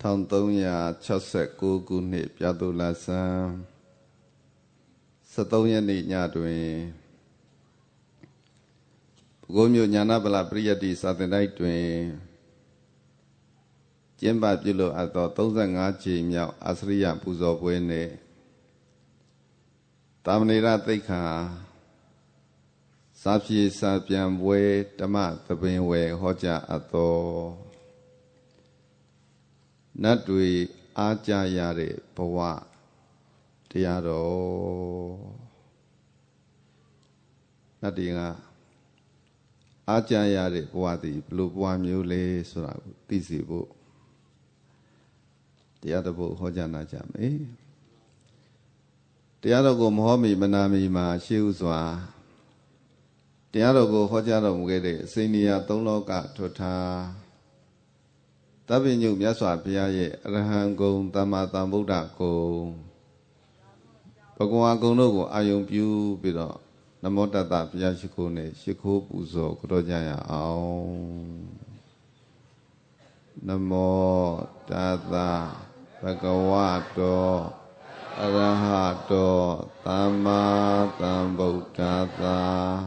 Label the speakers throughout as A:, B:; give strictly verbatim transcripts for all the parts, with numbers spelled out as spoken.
A: trăm三百七十九ခုနှစ်ပြတုလဆန်းဆယ်သုံးရက်နေ့ညတွင်ပဲခူးမြို့ညာနာပလပရိယတ္တိစာသင်တိုက်တွင်ကျင်းပပြုလုပ်အပ်သောသုံးဆယ့်ငါးကြိမ်မြောက်အာစရိယပူဇော်ပွဲနှင့်တာမဏေရသိက္ခာစာပြေစာပြန်ပွဲဓမ္မသဘင်ဝယ်ဟောကြားအပ်သောနတ်တွေအားကြရတဲ့ဘဝတရားတော်နတ်တွေကအားကြရတဲ့ဘဝသည်ဘယ်လိုဘဝမျိုးလဲဆိုတာကိုသိစေဖို့တရားတော်ကိုဟောကြားနာကြမယ်တရားတော်ကိုမဟောမီမနာမီမှာရှေးဥစွာတရားတော်ကိုဟောကြားတော်မူခဲ့တဲ့အစိဏီယသုံးလောကထွထားသဗ္ဗညုမြတ်စွာဘုရားရဲ့အရဟံဂုဏ်သမ္မာသမ္ဗုဒ္ဓဂုဏ်ဘဂဝါဂုဏ်တို့ကိုအာယုံပြုပြီးတော့နမောတတ္တဘုရားရှိခိုးနဲ့ရှိခိုးပူဇော်ကြောကြရအောင်နမောတတ္တဘဂဝတောအရဟတောသမ္မာသမ္ဗုဒ္ဓတ္တ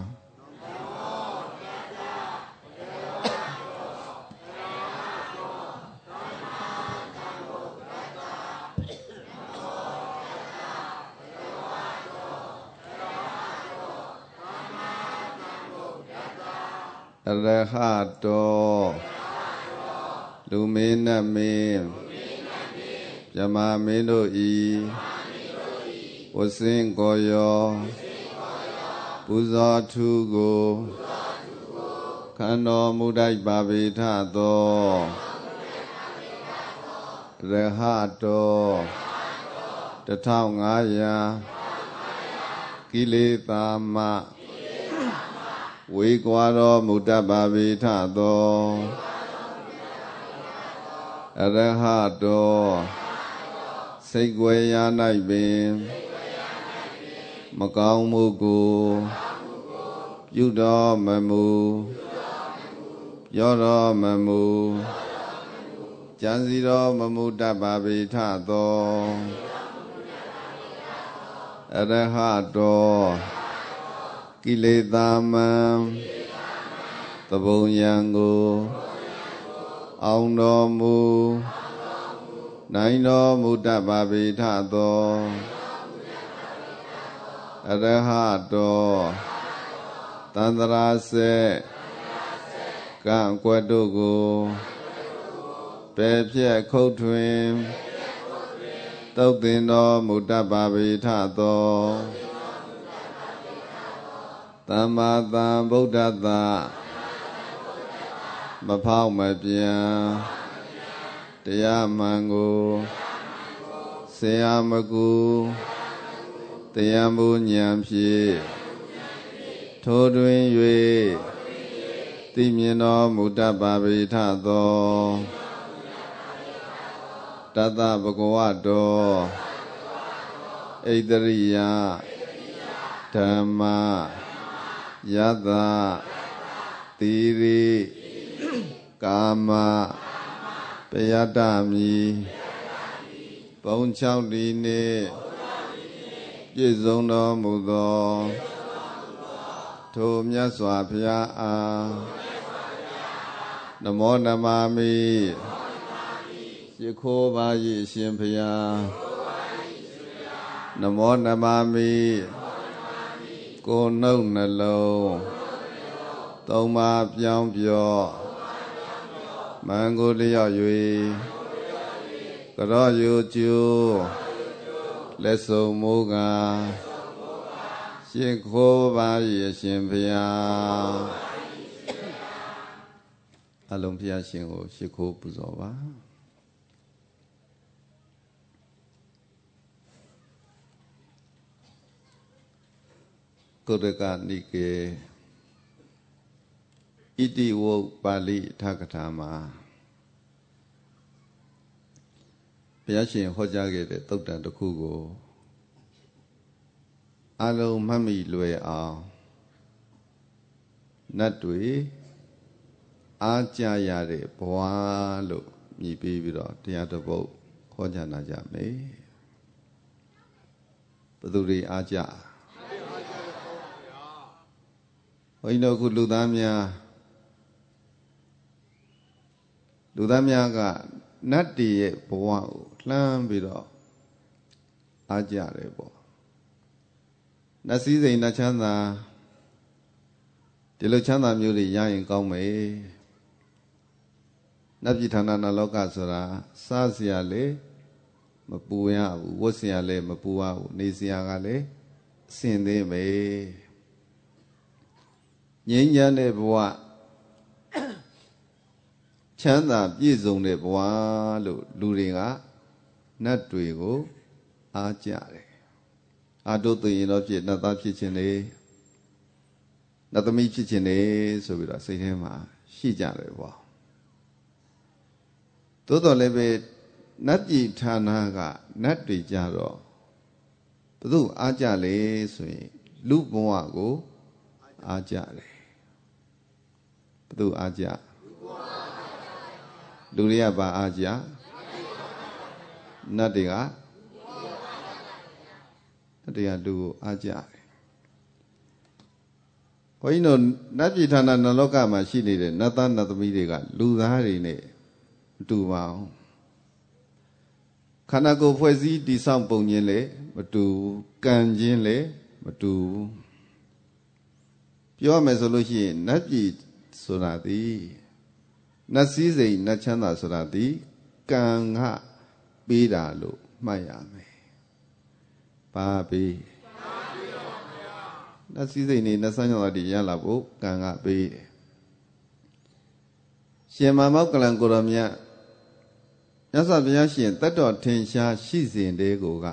A: အရဟတောလူမင်းနတ်မင်းမြမမင်းတို့ဤဝဆင်းကိုရောပူဇော်ထူကိုခန္တော်မူတိုက်ပါပေထသောရဟတောတထောင်ငါးရာကိလေသာမဝေကွာတော်မူတတ်ပါပေထသောအရဟတောစိတ်ွယ်ရာ၌ပင်မကောင်းမှုကိုပြုတော်မမူပြောတော်မမူကြံစီတော်မမူတတ်ပါပေထသောအရဟတောကိလေသာမံသဘုံယံကိုအောင်တော်မူနိုင်တော်မူတတ်ပါပေထသောအရဟတောသန္တရာစေကံကွက်တို့ကိုပယ်ဖြတ်ခုတ်ထွင်တုတ်တင်တော်မူတတ်ပါပေထသောသမ္မာသမ္ဗုဒ္ဓတ္တမဖောက်မပြန်တရားမှန်ကိုဆရာမကူတရားမှုဉာဏ်ဖြင့်ထိုတွင်၍သိမြင်တော်မူတတ်ပါပေထသောတတ္တဗဂဝတောဣတရိယဓမ္မယတတိရိကာမပယတ္တမိဘုံ၆ဒီနှင့်ပြည့်စုံတော်မူသောထိုမြတ်စွာဘုရားအားနမောနမမိရှိခိုးပါ၏ရှင်ဘုရားနမောနမမိကိုယ်နှုတ်နှလုံးသုံးပါးပြောင်းပြော့မံကိုလျော့၍ကြောယူကျူလက်စုံမူကားရှိခိုးပါ၏ရှင်ဘုရားအလုံးဘုရားရှင်ကိုရှိခိုးပူဇော်ပါကုတ္တကနိကေဣတိဝုတ်ပါဠိထကထာမှာဘုရားရှင်ဟောကြားခဲ့တဲ့သုတ္တန်တစ်ခုကိုအလုံးမှတ်မိလွယ်အောင်နတ်တွေအားကြရတဲ့ဘဝလို့မြည်ပြီးပြီးတော့တရားတစ်ပုဒ်ဟောကြားနာကြမယ်ဘယ်သူတွေအားကြဘုန်းကြီးတို့ခုလူသားများလူသားများကနတ်တည်ရဲ့ဘဝကိုလှမ်းပြီးတော့အားကြတယ်ပေါ့နတ်စည်းစိမ်နတ်ချမ်းသာဒီလိုချမ်းသာမျိုးတွေရရင်ကောင်းမယ်နတ်ပြည်ဌာနနလောကဆိုတာစားစရာလေမပူရဘူးဝတ်စရာလည်းမပူရဘူးနေစရာကလည်းအဆင်သေးမယ်ငြိမ်းချမ်းတဲ့ဘဝချမ်းသာပြည့်စုံတဲ့ဘဝလို့လူတွေကနတ်တွေကိုအားကြတယ်အာတို့သိရင်တော့ဖြစ်နတ်သားဖြစ်ခြင်းလေနတ်သမီးဖြစ်ခြင်းလေဆိုပြီးတော့စိတ်ထဲမှာရှိကြတယ်ပေါ့သို့တော်လည်းပဲနတ်ပြည်ဌာနကနတ်တွေကြတော့ဘု து အားကြလေဆိုရင်လူဘဝကိုအားကြတယ်ဘု து အားကြလူတွေကပါအားကြနတ်တွေကနတ်တွေကလူကိုအားကြတယ်ဘုန်းကြီးတို့နတ်ပြည်ဌာနနလောကမှာရှိနေတဲ့နတ်သားနတ်သမီးတွေကလူသားတွေနဲ့မတူပါဘူးခန္ဓာကိုယ်ဖွဲ့စည်းတည်ဆောက်ပုံချင်းလည်းမတူကံချင်းလည်းမတူပြောရမယ်ဆိုလို့ရှိရင်နတ်ပြည်ဆိုတာဒီနတ်စည်းစိမ်နတ်ချမ်းသာဆိုတာဒီကံကပေးတာလို့မှတ်ရမယ်ပါပေးနတ်စည်းစိမ်နေနတ်ဆန်းကြောင့်တည်းရလာဖို့ကံကပေးတယ်ရှင်မမောက္ကလံကိုရမြတ်မြတ်စွာဘုရားရှင်တတ်တော်ထင်ရှားရှိစဉ်တည်းကိုက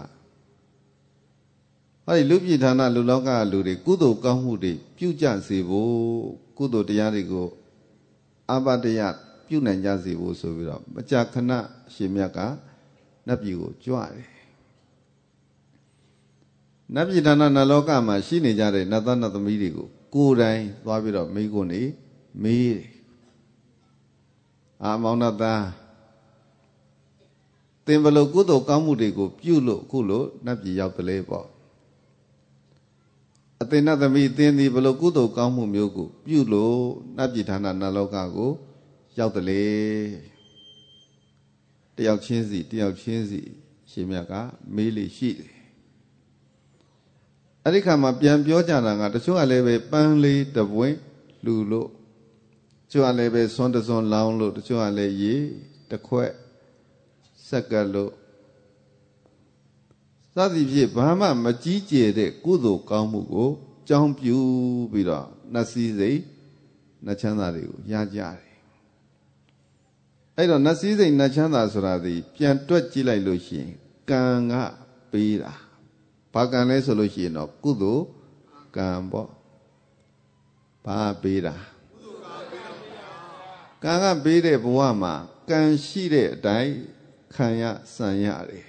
A: ဟောဒီလူပြည်ဌာနလူလောကလူတွေကုသိုလ်ကောင်းမှုတွေပြုကြစေဖို့ကုသိုလ်တရားတွေကိုအဘတယပြုနိုင်ကြစေဖို့ဆိုပြီးတော့မကြာခဏရှင်မြတ်ကနတ်ပြည်ကိုကြွတယ်နတ်ပြည်ဌာနနတ်လောကမှာရှိနေကြတဲ့နတ်သားနတ်သမီးတွေကိုကိုယ်တိုင်သွားပြီးတော့မိခွန်းနေမေးတယ်အာမောင်နတ်သားသင်ဘလို့ကုသိုလ်ကောင်းမှုတွေကိုပြုလို့ခုလို့နတ်ပြည်ရောက်တယ်လေပေါ့အသင်နတ်သမီးသင်သည်ဘလို့ကုသိုလ်ကောင်းမှုမျိုးကိုပြုလို့နတ်ပြည်ဌာနနတ်လောကကိုရောက်တယ်လေတယောက်ချင်းစီတယောက်ချင်းစီရှင်မြတ်ကမေးလိရှိတယ်အဲ့ဒီခါမှာပြန်ပြောကြတာကတချို့ကလည်းပဲပန်းလေးတပွင့်လှူလို့တချို့ကလည်းပဲဆွန်းတစွန်းလောင်းလို့တချို့ကလည်းရေတစ်ခွက်ဆက်ကပ်လို့စသည်ဖြင့်ဘာမှမကြီးကျယ်တဲ့ကုသိုလ်ကောင်းမှုကိုကြောင်းပြူပြီးတော့နတ်စည်းစိမ်နတ်ချမ်းသာတွေကိုရကြတယ်အဲ့တော့နတ်စည်းစိမ်နတ်ချမ်းသာဆိုတာဒီပြန်တွက်ကြည့်လိုက်လို့ရှိရင်ကံကပေးတာဘာကံလဲဆိုလို့ရှိရင်တော့ကုသိုလ်ကံပေါ့ဘာပေးတာကံကပေးတဲ့ဘဝမှာကံရှိတဲ့အတိုင်းခံရဆံရတယ်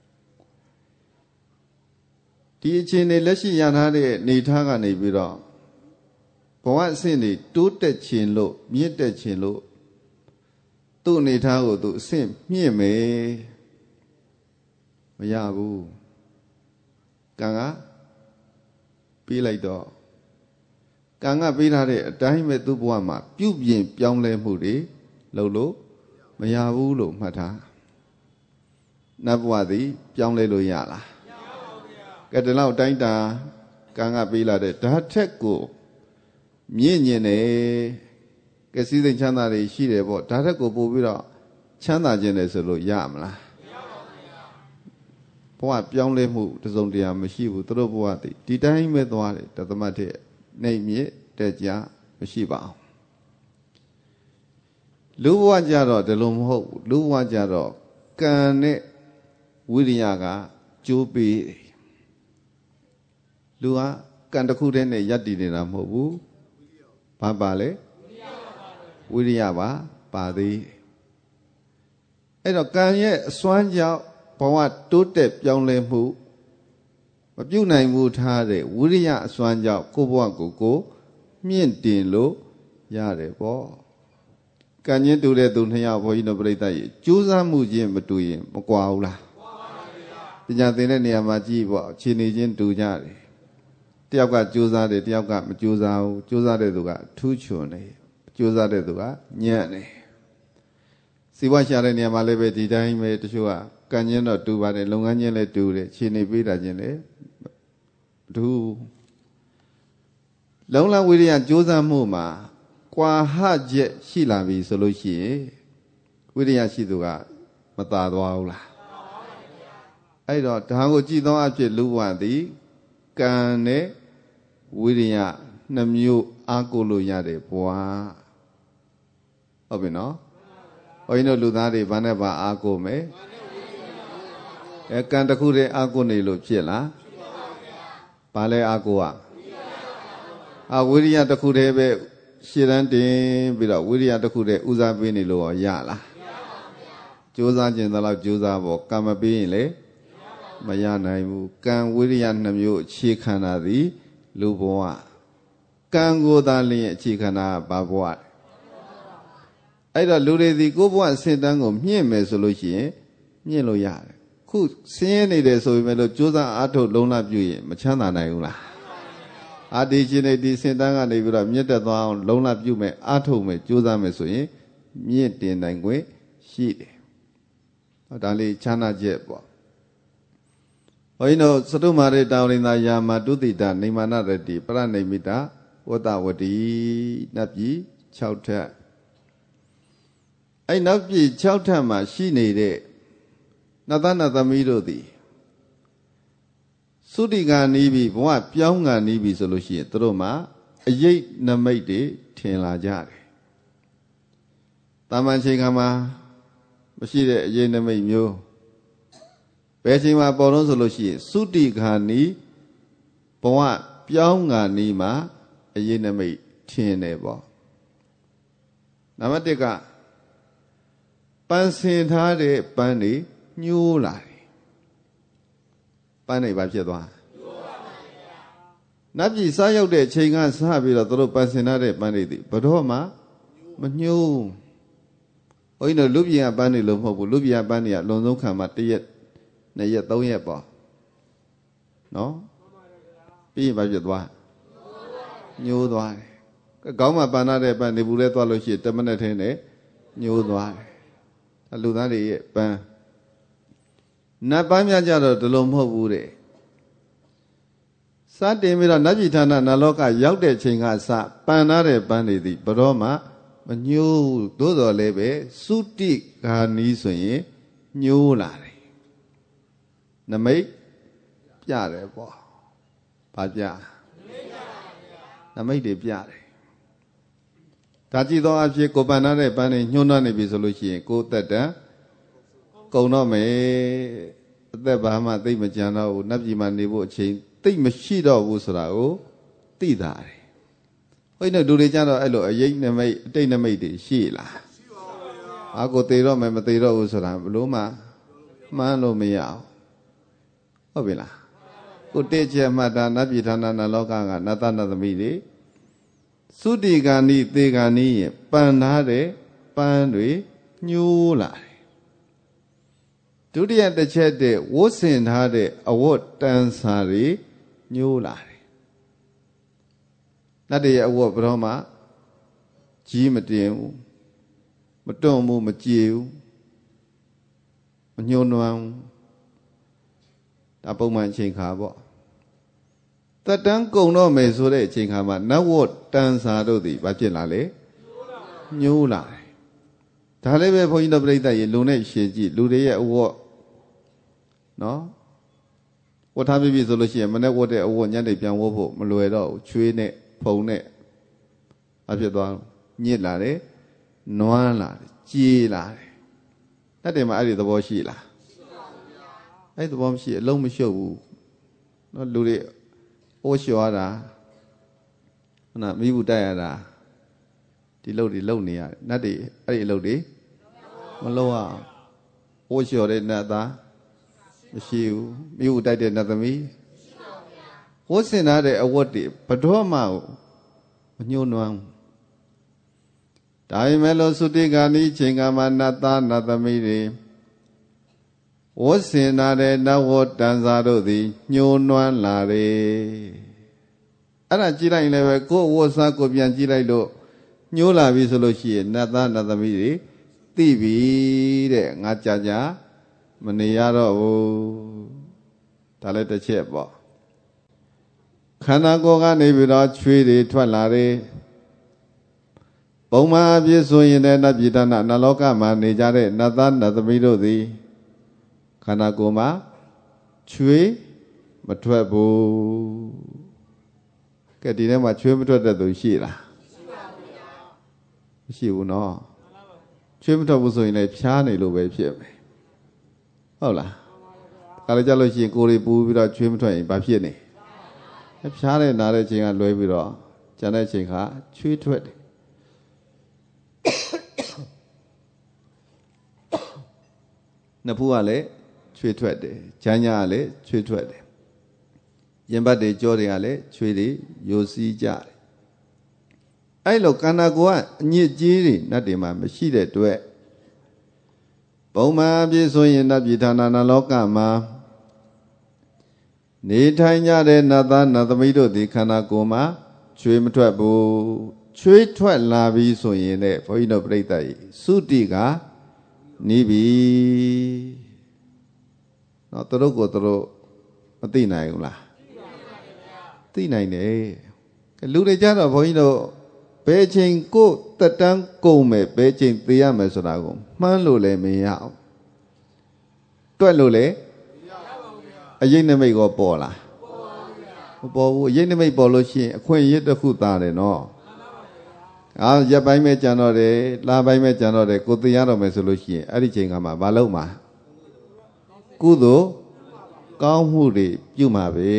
A: ဒီအခြေအနေလက်ရှိရထားတဲ့နေထားကနေပြီးတော့ဘဝအဆင့်တွေတိုးတက်ခြင်းလို့မြင့်တက်ခြင်းလို့သူ့အနေထားကိုသူအဆင့်မြင့်မယ်မရဘူးကံကပေးလိုက်တော့ကံကပေးထားတဲ့အတိုင်းပဲသူ့ဘဝမှာပြုပြင်ပြောင်းလဲမှုတွေလုပ်လို့မရဘူးလို့မှတ်ထားနတ်ဘဝသည်ပြောင်းလဲလို့ရလားမရပါဘူးဗျာကဲဒီလောက်တိုင်းတာကံကပေးလာတဲ့ဓာတ်ထက်ကိုမြင့်ညင်တယ်ကဲစည်းစိမ်ချမ်းသာတွေရှိတယ်ပေါ့ဓာတ်ထက်ကိုပို့ပြီးတော့ချမ်းသာခြင်းတယ်ဆိုလို့ရမလားဘဝပြောင်းလဲမှုတစုံတရာမရှိဘူးသူတို့ဘဝတည်ဒီတိုင်းပဲသွားတယ်တသမတ်တဲ့နှိမ်မြစ်တက်ကြမရှိပါဘူးလူဘဝကြတော့ဒီလိုမဟုတ်ဘူးလူဘဝကြတော့ကံနဲ့ဝိရိယကကြိုးပေးတယ်လူကကံတစ်ခုတည်းနဲ့ယက်တည်နေတာမဟုတ်ဘူးဘာပါလဲဝိရိယပါပါသေးအဲ့တော့ကံရဲ့အစွမ်းကြောင့်ဘဝတိုးတက်ပြောင်းလဲမှုမပြုတ်နိုင်ဘူးထားတဲ့ဝိရိယအစွမ်းကြောင့်ကိုယ့်ဘဝကိုကိုမြင့်တင်လို့ရတယ်ပေါ့ကန်ချင်းတူတဲ့သူနှစ်ယောက်ဘုန်းကြီးတို့ပြိဿရေကြိုးစားမှုချင်းမတူရင်မကွာဘူးလားပညာသင်တဲ့နေရာမှာကြည့်ပေါ့ခြေနေချင်းတူကြတယ်တယောက်ကကြိုးစားတယ်တယောက်ကမကြိုးစားဘူးကြိုးစားတဲ့သူကထူးချွန်တယ်ကြိုးစားတဲ့သူကညံ့တယ်စီးပွားရှာတဲ့နေရာမှာလည်းပဲဒီတိုင်းပဲတချို့ကကန်ချင်းတော့တူပါတယ်လုပ်ငန်းချင်းလည်းတူတယ်ခြေနေပေးတာချင်းလည်းမတူလုံလဝိရိယကြိုးစားမှုမှာကွာဟချက်ရှိလာပြီဆိုလို့ရှိရင်ဝိရိယရှိသူကမသာသွားဘူးလားအဲ့တော့ဒါကိုကြည်သောအဖြစ်လူဘဝသည်ကံနဲ့ဝိရိယနှမျိုးအားကိုလို့ရတယ်ဘွာဟုတ်ပြီနော်ဘုန်းကြီးတို့လူသားတွေဘာနဲ့ဘာအားကိုမယ်အဲကံတစ်ခုတည်းအားကိုနေလို့ဖြစ်လားဘာလဲအားကိုอ่ะအာဝိရိယတစ်ခုတည်းပဲရှည်တန်းတင်ပြီးတော့ဝိရိယတစ်ခုတည်းဦးစားပေးနေလို့ရလားကြိုးစားခြင်းတော့ကြိုးစားဖို့ကံမပေးရင်လေမရနိုင်ဘူးကံဝိရိယနှမျိုးအခြေခံတာသည်လူဘဝကံကိုသာလျင်အခြေခံတာဘာဘဝအဲ့တော့လူတွေဒီကိုယ့်ဘဝအစဉ်တန်းကိုမြင့်မယ်ဆိုလို့ရှိရင်မြင့်လို့ရတယ်ခုဆင်းရဲနေတယ်ဆိုပေမဲ့လို့ကြိုးစားအားထုတ်လုံးလပြုရင်မချမ်းသာနိုင်ဘူးလားအာဒီရှင်နေဒီစဉ်တန်းကနေပြီးတော့မြင့်တက်သွားအောင်လုံးလပြုမယ်အားထုတ်မယ်ကြိုးစားမယ်ဆိုရင်မြင့်တင်နိုင်ခွင့်ရှိတယ်ဟောဒါလေးချမ်းသာချက်ပေါ့ဘုန်းကြီးတို့သတုမာရိတာဝရိန္ဒာယာမတုတိတနေမာနရတိပရဏိမိတဝတ္တဝတိနတ်ပြည်၆ထပ်အဲ့နတ်ပြည်၆ထပ်မှာရှိနေတဲ့နတ်သားနတ်သမီးတို့သည်သုတိကနီးပြီဘဝပြောင်းကနီးပြီဆိုလို့ရှိရင်သူတို့မှာအယိတ်နမိတ်တွေထင်လာကြတယ်တာမန်ချိန်ခါမှာမရှိတဲ့အယိတ်နမိတ်မျိုးဘယ်ချိန်မှာပေါ်လို့ဆိုလို့ရှိရင်သုတိကနီးဘဝပြောင်းကနီးမှာအယိတ်နမိတ်ထင်တယ်ပေါ့နံပါတ်၁ကပန်းစင်ထားတဲ့ပန်းတွေညှိုးလာတယ်ပန်းတွေဘာဖြစ်သွားနတ်ပြည်စားရောက်တဲ့ချိန်ကစပြီးတော့သူတို့ပန်းစင်ထားတဲ့ပန်းတွေဒီဘယ်တော့မှမညှိုးဘုန်းကြီးတို့လူပြည်ကပန်းတွေလို့မဟုတ်ဘူးလူပြည်ကပန်းတွေကလွန်ဆုံးခံမှာတစ်ရက်နှစ်ရက်သုံးရက်ပေါ့နော်ပြီးရင်ဘာဖြစ်သွားညှိုးသွားတယ်ခေါင်းမှာပန်းထားတဲ့ပန်းနေဘူးလဲသွားလို့ရှိရင်တစ်မိနစ်ထင်းနဲ့ညှိုးသွားတယ်အလူသားတွေရဲ့ပန်းနတ်ပန်းများကြတော့ဒီလိုမဟုတ်ဘူးတဲ့စတင်ပြီးတော့နတ်ပြည်ဌာနနတ်လောကရောက်တဲ့ချိန်ကစပန်ထားတဲ့ပန်းတွေသည်ဘယ်တော့မှမညှိုးသို့တော်လည်းပဲသုတိဂာနီးဆိုရင်ညှိုးလာတယ်နမိတ်ပြတယ်ပေါ့ဘာပြနမိတ်တွေပြတယ်ဒါကြည့်သောအဖြစ်ကိုပန်ထားတဲ့ပန်းတွေညှိုးနှွမ်းနေပြီဆိုလို့ရှိရင်ကိုယ်သက်တမ်းကုန်တော့မယ်အသက်ဘာမှသိမကြံတော့ဘူးနတ်ပြည်မှာနေဖို့အချိန်သိမရှိတော့ဘူးဆိုတာကိုသိတာတယ်ဘုန်းကြီးတို့လူတွေကြတော့အဲ့လိုအယိတ်နမိတ်အတိတ်နမိတ်တွေရှိလားရှိပါဘူးအာကိုသေတော့မယ်မသေတော့ဘူးဆိုတာဘလို့မှမှန်းလို့မရအောင်ဟုတ်ပြီလားကိုတိချက်မှတ်တာနတ်ပြည်ဌာနနတ်လောကကနတ်သားနတ်သမီးတွေသုတိကဏီသေကဏီရဲ့ပန်ထားတဲ့ပန်းတွေညှိုးလာတယ်ဒုတိယတစ်ချက်တဲ့ဝတ်ဆင်ထားတဲ့အဝတ်တန်စာတွေညှိုးလာတယ်နတ်တွေရဲ့အဝတ်ဘယ်တော့မှကြီးမတင်ဘူးမတွန့်ဘူးမကြေဘူးမညှိုးနွမ်းဘူးဒါပုံမှန်အချိန်ခါပေါ့တက်တန်းကုံတော့မယ်ဆိုတဲ့အချိန်ခါမှာနတ်ဝတ်တန်စာတို့သည်ဘာဖြစ်လာလဲညှိုးလာတယ်ဒါလည်းပဲဘုန်းကြီးတို့ပြိဿရေလုံနဲ့ရှည်ကြည့်လူတွေရဲ့အဝတ်နော်ဝတ်ထားပြီဆိုလို့ရှိရင်မနေ့ဝတ်တဲ့အဝတ်ညနေပြန်ဝတ်ဖို့မလွယ်တော့ဘူးချွေးနဲ့ဖုံနဲ့အဖြစ်သွားညစ်လာတယ်နွမ်းလာတယ်ကြေးလာတယ်တတ်တယ်မှာအဲ့ဒီသဘောရှိလားရှိပါဘူးဗျာအဲ့ဒီသဘောမရှိအလုံးမရှုပ်ဘူးနော်လူတွေအိုးလျှော်ရတာဟနာမိဘူးတိုက်ရတာဒီလုပ်တွေလုပ်နေရတယ်နတ်တွေအဲ့ဒီအလုပ်တွေမလုပ်အောင်အိုးလျှော်တဲ့နတ်သားမရှိဘူးမိဘူးတိုက်တဲ့နတ်သမီးရှိပါဘူးဗျာဝတ်ဆင်ထားတဲ့အဝတ်တွေဘတော်မှမညှိုးနွမ်းဒဒါပေမဲ့လို့သုတိကဏီချိန်ကမှနတ်သားနတ်သမီးတွေဝတ်ဆင်လာတဲ့နတ်ဝတ္တန်စာတို့သည်ညှိုးနွမ်းလာတယ်အဲ့ဒါကြည့်လိုက်လည်းပဲကိုယ်ဝတ်စားကိုပြန်ကြည့်လိုက်လို့ညှိုးလာပြီဆိုလို့ရှိရင်နတ်သားနတ်သမီးတွေသိပြီတဲ့ငါကြာကြာမနေရတော့ဘူးဒါလည်းတစ်ချက်ပေါ့ခန္ဓာကိုယ်ကနေပြီးတော့ချွေးတွေထွက်လာတယ်ပုံမှန်အဖြစ်ဆိုရင်လည်းနတ်ပြည်တနာနတ်လောကမှာနေကြတဲ့နတ်သားနတ်သမီးတို့သည်ခန္ဓာကိုယ်မှာချွေးမထွက်ဘူးကဲဒီထဲမှာချွေးမထွက်တဲ့သူရှိလားရှိပါဘူးဗျာမရှိဘူးနော်ချွေးမထွက်ဘူးဆိုရင်လည်းဖြားနေလို့ပဲဖြစ်မယ်ဟုတ်လားဒါလည်းကြလို့ရှိရင်ကိုယ်တွေပူပြီးတော့ချွေးမထွက်ရင်ဘာဖြစ်နေဖြားတဲ့နားတဲ့ချိန်ကလွဲပြီးတော့ကျန်တဲ့ချိန်ကချွေးထွက်တယ်နှစ်ဖူးကလည်းချွေးထွက်တယ်ဂျမ်းညာကလည်းချွေးထွက်တယ်ရင်ဘတ်တွေကြောတွေကလည်းချွေးတွေယိုစီးကြတယ်အဲ့လိုခန္ဓာကိုယ်ကအညစ်အကြေးတွေနတ်တွေမှာမရှိတဲ့အတွက်ပုံမှန်အပြည့်ဆိုရင်နတ်ပြည်ဌာနနလောကမှာနေထိုင်ကြတဲ့နတ်သားနတ်သမီးတို့ဒီခန္ဓာကိုယ်မှာချွေးမထွက်ဘူးချွေးထွက်လာပြီဆိုရင်လည်းဘုန်းကြီးတို့ပြိဿကြီးသုတိကနီးပြီနော်သူတို့ကိုသူတို့မသိနိုင်ဘူးလားသိနိုင်တယ်လူတွေကြတော့ဘုန်းကြီးတို့ဘယ်ချိန်ကိုတက်တန်းကုန်မယ်ဘယ်ချိန်သိရမယ်ဆိုတာကိုမှန်းလို့လည်းမရအောင်တွက်လို့လည်းအရေးနမိတ်ကိုပေါ်လာမပေါ်ဘူးအရေးနမိတ်ပေါ်လို့ရှိရင်အခွင့်အရေးတစ်ခုသားတယ်နော်အာရက်ပိုင်းပဲကြံတော့တယ်လပိုင်းပဲကြံတော့တယ်ကိုသိရတော့မယ်ဆိုလို့ရှိရင်အဲ့ဒီချိန်ကမှမလုပ်မှာကုသိုလ်ကောင်းမှုတွေပြုမှာပဲ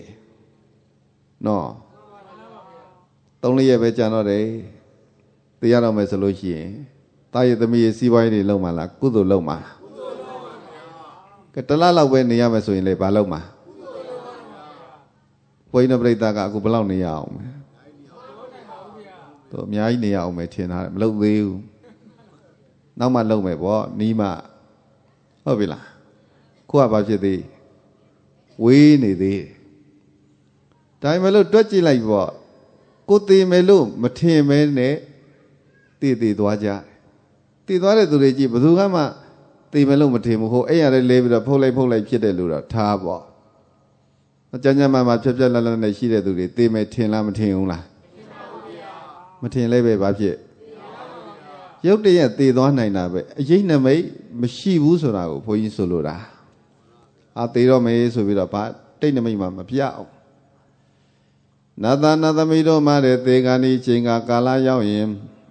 A: နော်သုံးလေးရက်ပဲကြံတော့တယ်သိရတော့မယ်ဆိုလို့ရှိရင်တာရသမီးရဲ့စီးပွားရေးတွေလုပ်မှာလားကုသိုလ်လုပ်မှာလားကဲတလားလောက်ပဲနေရမယ်ဆိုရင်လေဘာလုပ်မှာဘုန်းကြီးတို့ပြိဿကအခုဘယ်လောက်နေရအောင်လဲတော့အများကြီးနေရအောင်မယ်ထင်တာမလုပ်သေးဘူးနောက်မှလုပ်မယ်ပေါ့နီးမှဟုတ်ပြီလားခုကဘာဖြစ်သေးဝေးနေသေးဒါပေမဲ့လို့တွက်ကြည့်လိုက်ပေါ့ကိုသေးမယ်လို့မထင်မဲနဲ့တည်တည်သွားကြတည်သွားတဲ့သူတွေကြည့်ဘယ်သူမှတည်မယ်လို့မထင်ဘူးဟိုအဲ့ရလဲလဲပြီးတော့ဖုတ်လိုက်ဖုတ်လိုက်ဖြစ်တယ်လို့တော့ထားပေါ့ကြမ်းကြမ်းမှမှဖြက်ဖြက်လက်လက်နဲ့ရှိတဲ့သူတွေတည်မယ်ထင်လားမထင်ဘူးလားမထင်လဲပဲဘာဖြစ်ရုပ်တရက်တည်သွားနိုင်တာပဲအရေးနမိတ်မရှိဘူးဆိုတာကိုဘုန်းကြီးဆိုလိုတာအာတည်တော့မေးဆိုပြီးတော့ဘာတိတ်နမိတ်မှမပြအောင်နာသနာသမီးတို့မှတဲ့သေဂာနီချိန်ကကာလရောက်ရင်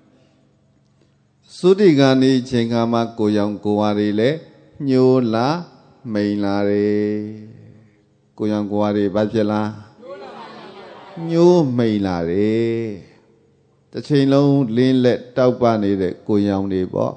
A: သုတိဂာနီချိန်ကမှကိုရောင်ကိုဝါတွေလည်းညှိုးလာမိန်လာတယ်ကိုရောင်ကိုဝါတွေဘာဖြစ်လားညှိုးမိန်လာတယ်တစ်ချိန်လုံးလင်းလက်တောက်ပနေတဲ့ကိုရောင်တွေပေါ့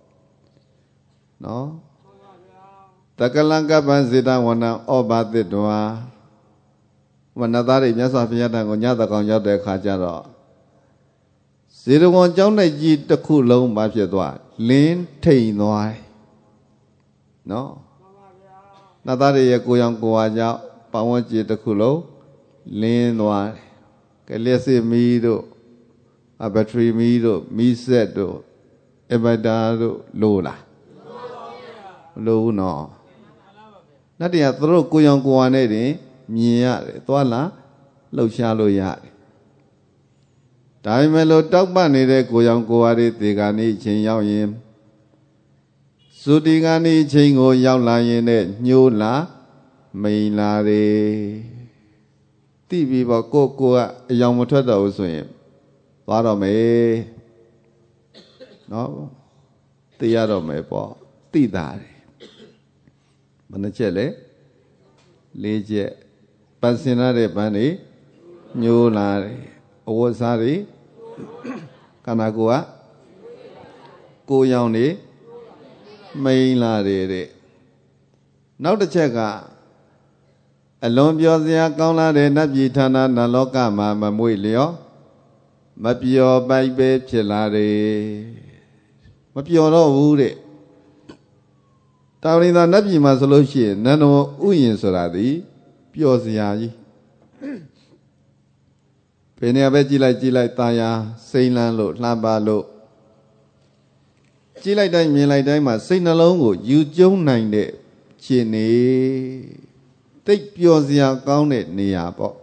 A: နော်တကလံကပ္ပံစေတဝနံဩဘာသစ်တွာမနသားတွေမြတ်စွာဘုရားတန်ကိုညတကောင်ရောက်တဲ့အခါကျတော့ဇေရဝံကျောင်းတိုက်ကြီးတစ်ခုလုံးမဖြစ်သွားလင်းထိန်သွားနော်နတ်သားတွေရဲ့ကိုရောင်ကိုဝါကြောင့်ပဝန်းကျင်တစ်ခုလုံးလင်းသွားကလျက်စစ်မီးတို့အဘက်ထရီမီးတို့မီးဆက်တို့အဘတာတို့လိုလားမလိုဘူးနော်နတ်တရားသူတို့ကိုရောင်ကိုဝါနဲ့တင်မြင်ရတယ်သွားလာလှုပ်ရှားလို့ရတယ်ဒါပေမဲ့လို့တောက်ပနေတဲ့ကိုရောင်ကိုဝါတွေသေဂာနိချိန်ရောက်ရင်သုတိဂာနိချိန်ကိုရောက်လာရင်နဲ့ညှိုးလာမိန်လာတယ်တိပြီးပေါ့ကိုကိုကအယောင်မထွက်တော့ဘူးဆိုရင်သွားတော့မယ်နော်သိရတော့မယ်ပေါ့သိတာတယ်ဘယ်နှချက်လဲလေးချက်ပန်းစင်ရတဲ့ပန်းတွေညှိုးလာတယ်အဝတ်စားတွေခန္ဓာကိုယ်ကကိုရောင်နေမိန်လာတယ်တဲ့နောက်တစ်ချက်ကအလွန်ပြောစရာကောင်းလာတဲ့နတ်ပြည်ဌာနနတ်လောကမှာမမွေ့လျော့မမပြောပိုက်ပဲဖြစ်လာတယ်မပြောတော့ဘူးတဲ့တာဝရိန္ဒနတ်ပြည်မှာဆိုလို့ရှိရင်နန္ဒဥယျာဉ်ဆိုတာဒီပျော်စရာကြီးဘယ်နေရာပဲကြည့်လိုက်ကြည့်လိုက်ตาယာစိမ့်လန်းလို့လှမ်းပါလို့ကြည့်လိုက်တိုင်းမြင်လိုက်တိုင်းမှာစိတ်နှလုံးကိုယူကျုံနိုင်တဲ့ခြေနေတိတ်ပျော်စရာကောင်းတဲ့နေရာပေါ့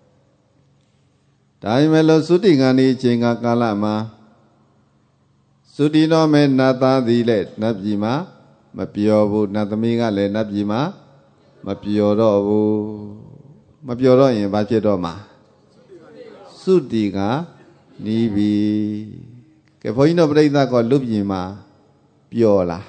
A: ဒါပေမဲ့လို့သုတိကံဒီအချိန်ကကာလမှာသုတိတော်မဲ့နတ်သားသည်လည်းနတ်ပြည်မှာမပြောဘူးနတ်သမီးကလည်းနတ်ပြည်မှာမပြောတော့ဘူးမပြောတော့ရင်ဘာဖြစ်တော့မှာသုတိကနီးပြီကဲဘုန်းကြီးတို့ပြိဿကလူပြည်မှာပြောလား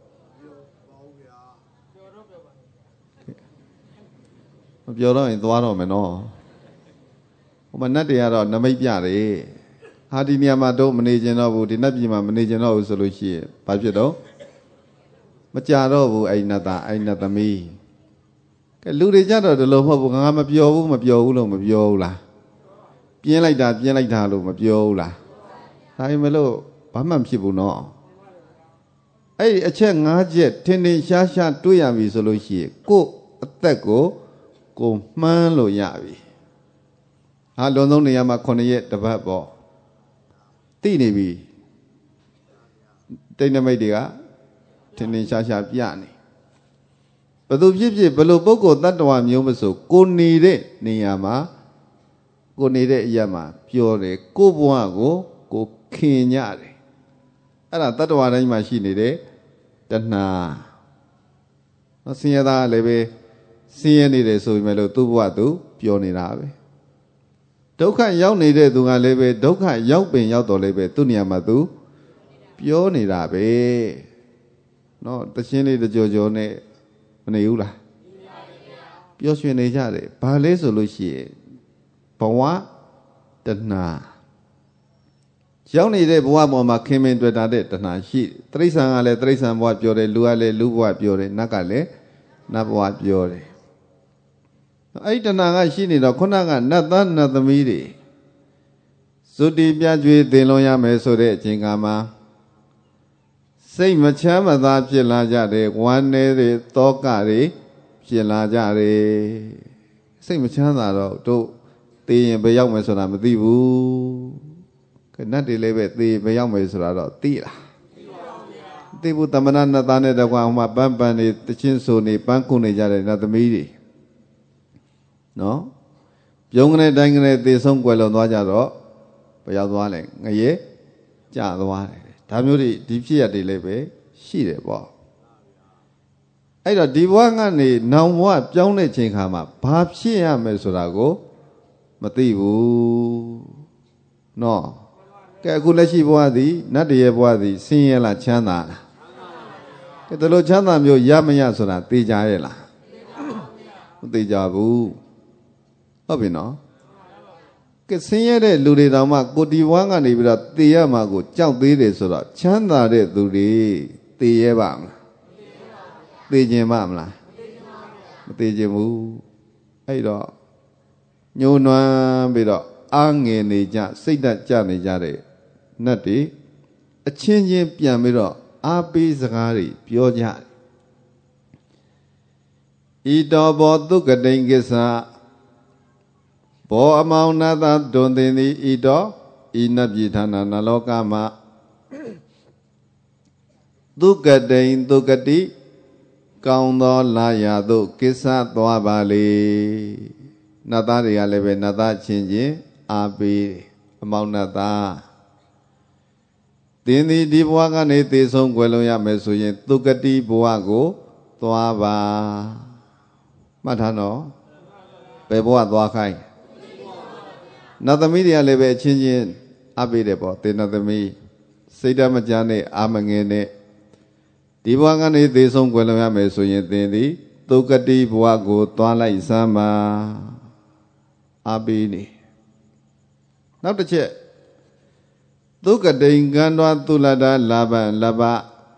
A: မပြောတော့ရင်သွားတော့မယ်နော်ဟိုမှာနတ်တွေကတော့နမိတ်ပြတယ်ဟာဒီနေရာမှာတော့မနေကျင်တော့ဘူးဒီနတ်ပြည်မှာမနေကျင်တော့ဘူးဆိုလို့ရှိရင်ဘာဖြစ်တော့မကြတော့ဘူးအဲ့နတ်သားအဲ့နတ်သမီးကဲလူတွေကြတော့ဒီလိုမဟုတ်ဘူးငါမပြောဘူးမပြောဘူးလို့မပြောဘူးလားပြင်းလိုက်တာပြင်းလိုက်တာလို့မပြောဘူးလားဒါပေမဲ့လို့ဘာမှမဖြစ်ဘူးနော်အဲ့ဒီအချက်၅ချက်ထင်ထင်ရှားရှားတွေ့ရပြီဆိုလို့ရှိရင်ကိုယ့်အသက်ကိုကိုမှန်းလို့ရပြီဟာလွန်ဆုံးနေရာမှာခုနှစ်ရက်တစ်ပတ်ပေါ့သိနေပြီတိတ်နမိတ်တွေကထင်ထင်ရှားရှားပြနေဘယ်သူဖြစ်ဖြစ်ဘယ်လိုပုဂ္ဂိုလ်တ attva မျိုးမဆိုကိုနေတဲ့နေရာမှာကိုနေတဲ့အရာမှာပြောတယ်ကိုဘဝကိုကိုခင်ကြတယ်အဲ့ဒါတ attva တိုင်းမှာရှိနေတဲ့တဏှာနော်ဆင်းရဲသားလည်းပဲဆင်းရဲနေတယ်ဆိုပေမဲ့လို့သူ့ဘဝသူပြောနေတာပဲဒုက္ခရောက်နေတဲ့သူကလည်းပဲဒုက္ခရောက်ပင်ရောက်တော်လည်းပဲသူ့နေရာမှာသူပြောနေတာပဲနော်တခြင်းလေးတကြောကြောနဲ့မနေဘူးလားပြောရွှင်နေကြတယ်ဘာလဲဆိုလို့ရှိရင်ဘဝတဏှာရောက်နေတဲ့ဘဝပေါ်မှာခင်မင်တွေ့တာတဲ့တဏှာရှိတယ်တိရစ္ဆာန်ကလည်းတိရစ္ဆာန်ဘဝပြောတယ်လူကလည်းလူဘဝပြောတယ်နတ်ကလည်းနတ်ဘဝပြောတယ်အဲ့ဒီတဏှာကရှိနေတော့ခုနကနတ်သားနတ်သမီးတွေသုတိပြကြွေသင်လွန်ရမယ်ဆိုတဲ့အချိန်ကမှာစိတ်မချမ်းမသာဖြစ်လာကြတယ်ဝမ်းနည်းတွေတောကတွေဖြစ်လာကြတယ်စိတ်မချမ်းသာတော့တို့သိရင်ဘယ်ရောက်မယ်ဆိုတာမသိဘူးခဏတည်းလေးပဲသိဘယ်ရောက်မယ်ဆိုတာတော့သိလားသိဘူးတမနာနတ်သားနဲ့တကွာဟိုမှာပန်းပန်းနေတချင်းဆိုနေပန်းခုနေကြတယ်နတ်သမီးတွေနော်ပြုံးကနေတိုင်းကနေသေဆုံးကွယ်လွန်သွားကြတော့ဘယ်ရောက်သွားလဲငရဲကြသွားတယ်ဒါမျိုးတွေဒီဖြစ်ရတွေလည်းပဲရှိတယ်ပေါ့အဲ့တော့ဒီဘဝကနေနောင်ဘဝပြောင်းတဲ့ချိန်ခါမှာဘာဖြစ်ရမယ်ဆိုတာကိုမသိဘူးနော်ကဲအခုလက်ရှိဘဝသည်နတ်တရေဘဝသည်ဆင်းရဲလားချမ်းသာလားကဲဒီလိုချမ်းသာမျိုးရမရဆိုတာသိကြရဲ့လားမသိကြဘူးဟုတ်ပြီနော်ကဲဆင်းရဲတဲ့လူတွေတောင်မှကိုဒီဘဝကနေပြီးတော့သိရမှာကိုကြောက်သေးတယ်ဆိုတော့ချမ်းသာတဲ့သူတွေသိရဲပါမလားသိခြင်းပါမလားမသိခြင်းဘူးအဲ့တော့ညှိုးနွမ်းပြီးတော့အားငယ်နေကြစိတ်ဓာတ်ကျနေကြတဲ့နတ်တွေအချင်းချင်းပြန်ပြီးတော့အားပေးစကားတွေပြောကြတယ်ဤတော်ဘောသုကတိန်ကိစ္စဘောအမောင်နာသာဒွန်တင်သည်ဤတော်ဤနတ်ပြည်ဌာနနလောကမှာသုကတိန်သုကတိကောင်းသောလာရသို့ကိစ္စသွားပါလေနတ်သားတွေကလည်းပဲနတ်သားချင်းချင်းအားပေးအမောင်နတ်သားတင်းသည်ဒီဘဝကနေသေဆုံးွယ်လွန်ရမယ်ဆိုရင်သုကတိဘဝကိုသွားပါမှတ်ထားနော်ဘယ်ဘဝသွားခိုင်းနတ်သမီးတွေကလည်းပဲအချင်းချင်းအားပေးတယ်ပေါ့တေနတ်သမီးစိတ်ဓာတ်မကြနဲ့အာမငယ်နဲ့ဒီဘဝကနေသေဆုံးွယ်လွန်ရမယ်ဆိုရင်သင်သည်သုကတိဘဝကိုသွားလိုက်စမ်းပါအားပေးနေနောက်တစ်ချက်သုကတိန်ကံတော်သုလတာလာဘလဘ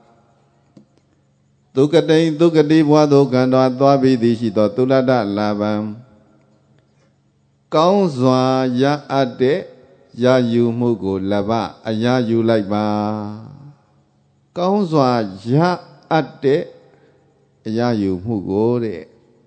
A: သုကတိန်သုကတိဘဝသို့ကံတော်သွားပြီးသည်ရှိသောသုလတာလာဘံကောင်းစွာရအပ်တဲ့ ya yu mu ko laba aya yu lai ba kaung swa ya at de aya yu mu ko de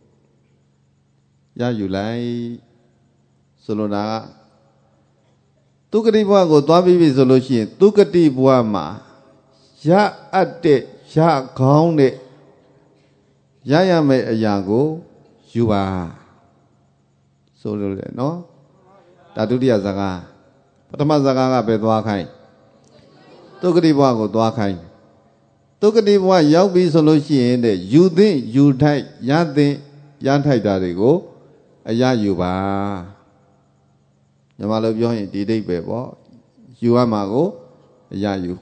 A: ya yu lai so lo da tu kati bwa ko twa pi pi so lo shi yin tu kati bwa ma ya at de ya kaung de ya ya me aya ko yu ba so lo de no ta dutiya saka Patama saka ka pe twa khai tu kati bwa ko twa khai tu kati bwa yauk bi so lo shi yin de yu thin yu thai ya thin ya thai ta de ko aya yu ba Nyama lo pyo yin di dai pe po yu wa ma ko aya yu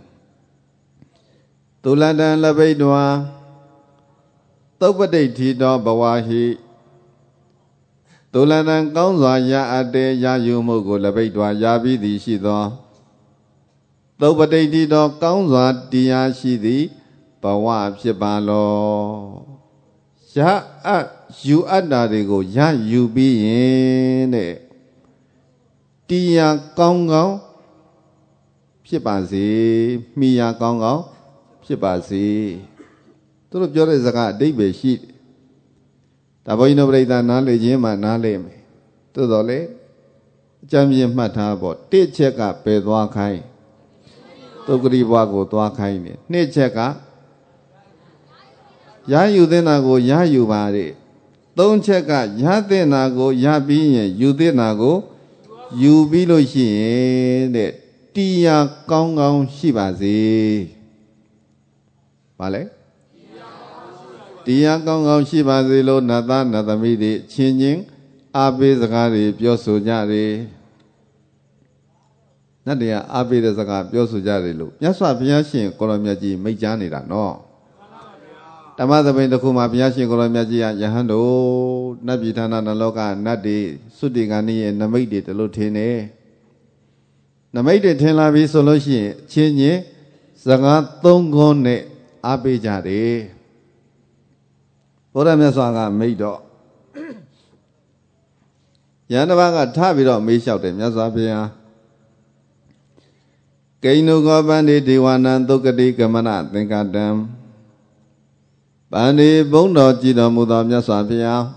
A: Tulandan labai dwa Taupadai thi do bawa hi Tulandan kaung swa ya ate ya yu mu ko labai dwa ya bi di shi do Taupadai thi do kaung swa tiya shi di bawa phit ba lo Ya at yu at da de ko ya yu bi yin de Tiya kaung kaung phit ba si mi ya kaung kaung phit ba si Tu lo pyo de saka a daibe shi Ta bho yin no paritta na le chin ma na le me Tu do le Cham yin mat tha po Tit chet ka pe twa khai Tu kati bwa ko twa khai neနှစ်chet ka Ya yu thin na ko ya yu ba deသုံးchet ka ya thin na ko ya pi yin yu thin na ko yu pi lo shi yin de Tiya kaung kaung shi ba si Ba le Tiya kaung kaung shi ba si lo nata natami de Chin chin a pe saka de pyo so ja de Nat de a pe de saka pyo so ja de lo Myat Swa Bhuyan Shin Ko Lo Myat Ji miat ja nida no Dhamma Thabain takku ma Bhuyan Shin Ko Lo Myat Ji ya yahan do Nat pi thana na loka nat de Sutti ka ni ye namait de talo thin ne Namait de thin la bi so lo shi yin Chin chin saka thong khon ne a pe ja de Bhoda Myat Swa ka miat do Yan taba ka tha pi do meat lyauk de Myat Swa Bhuyan Kainu ko pandi Dewanan Tukkati Kamana Thingkatam Pandi Bong do ji do mu do Myat Swa Bhuyan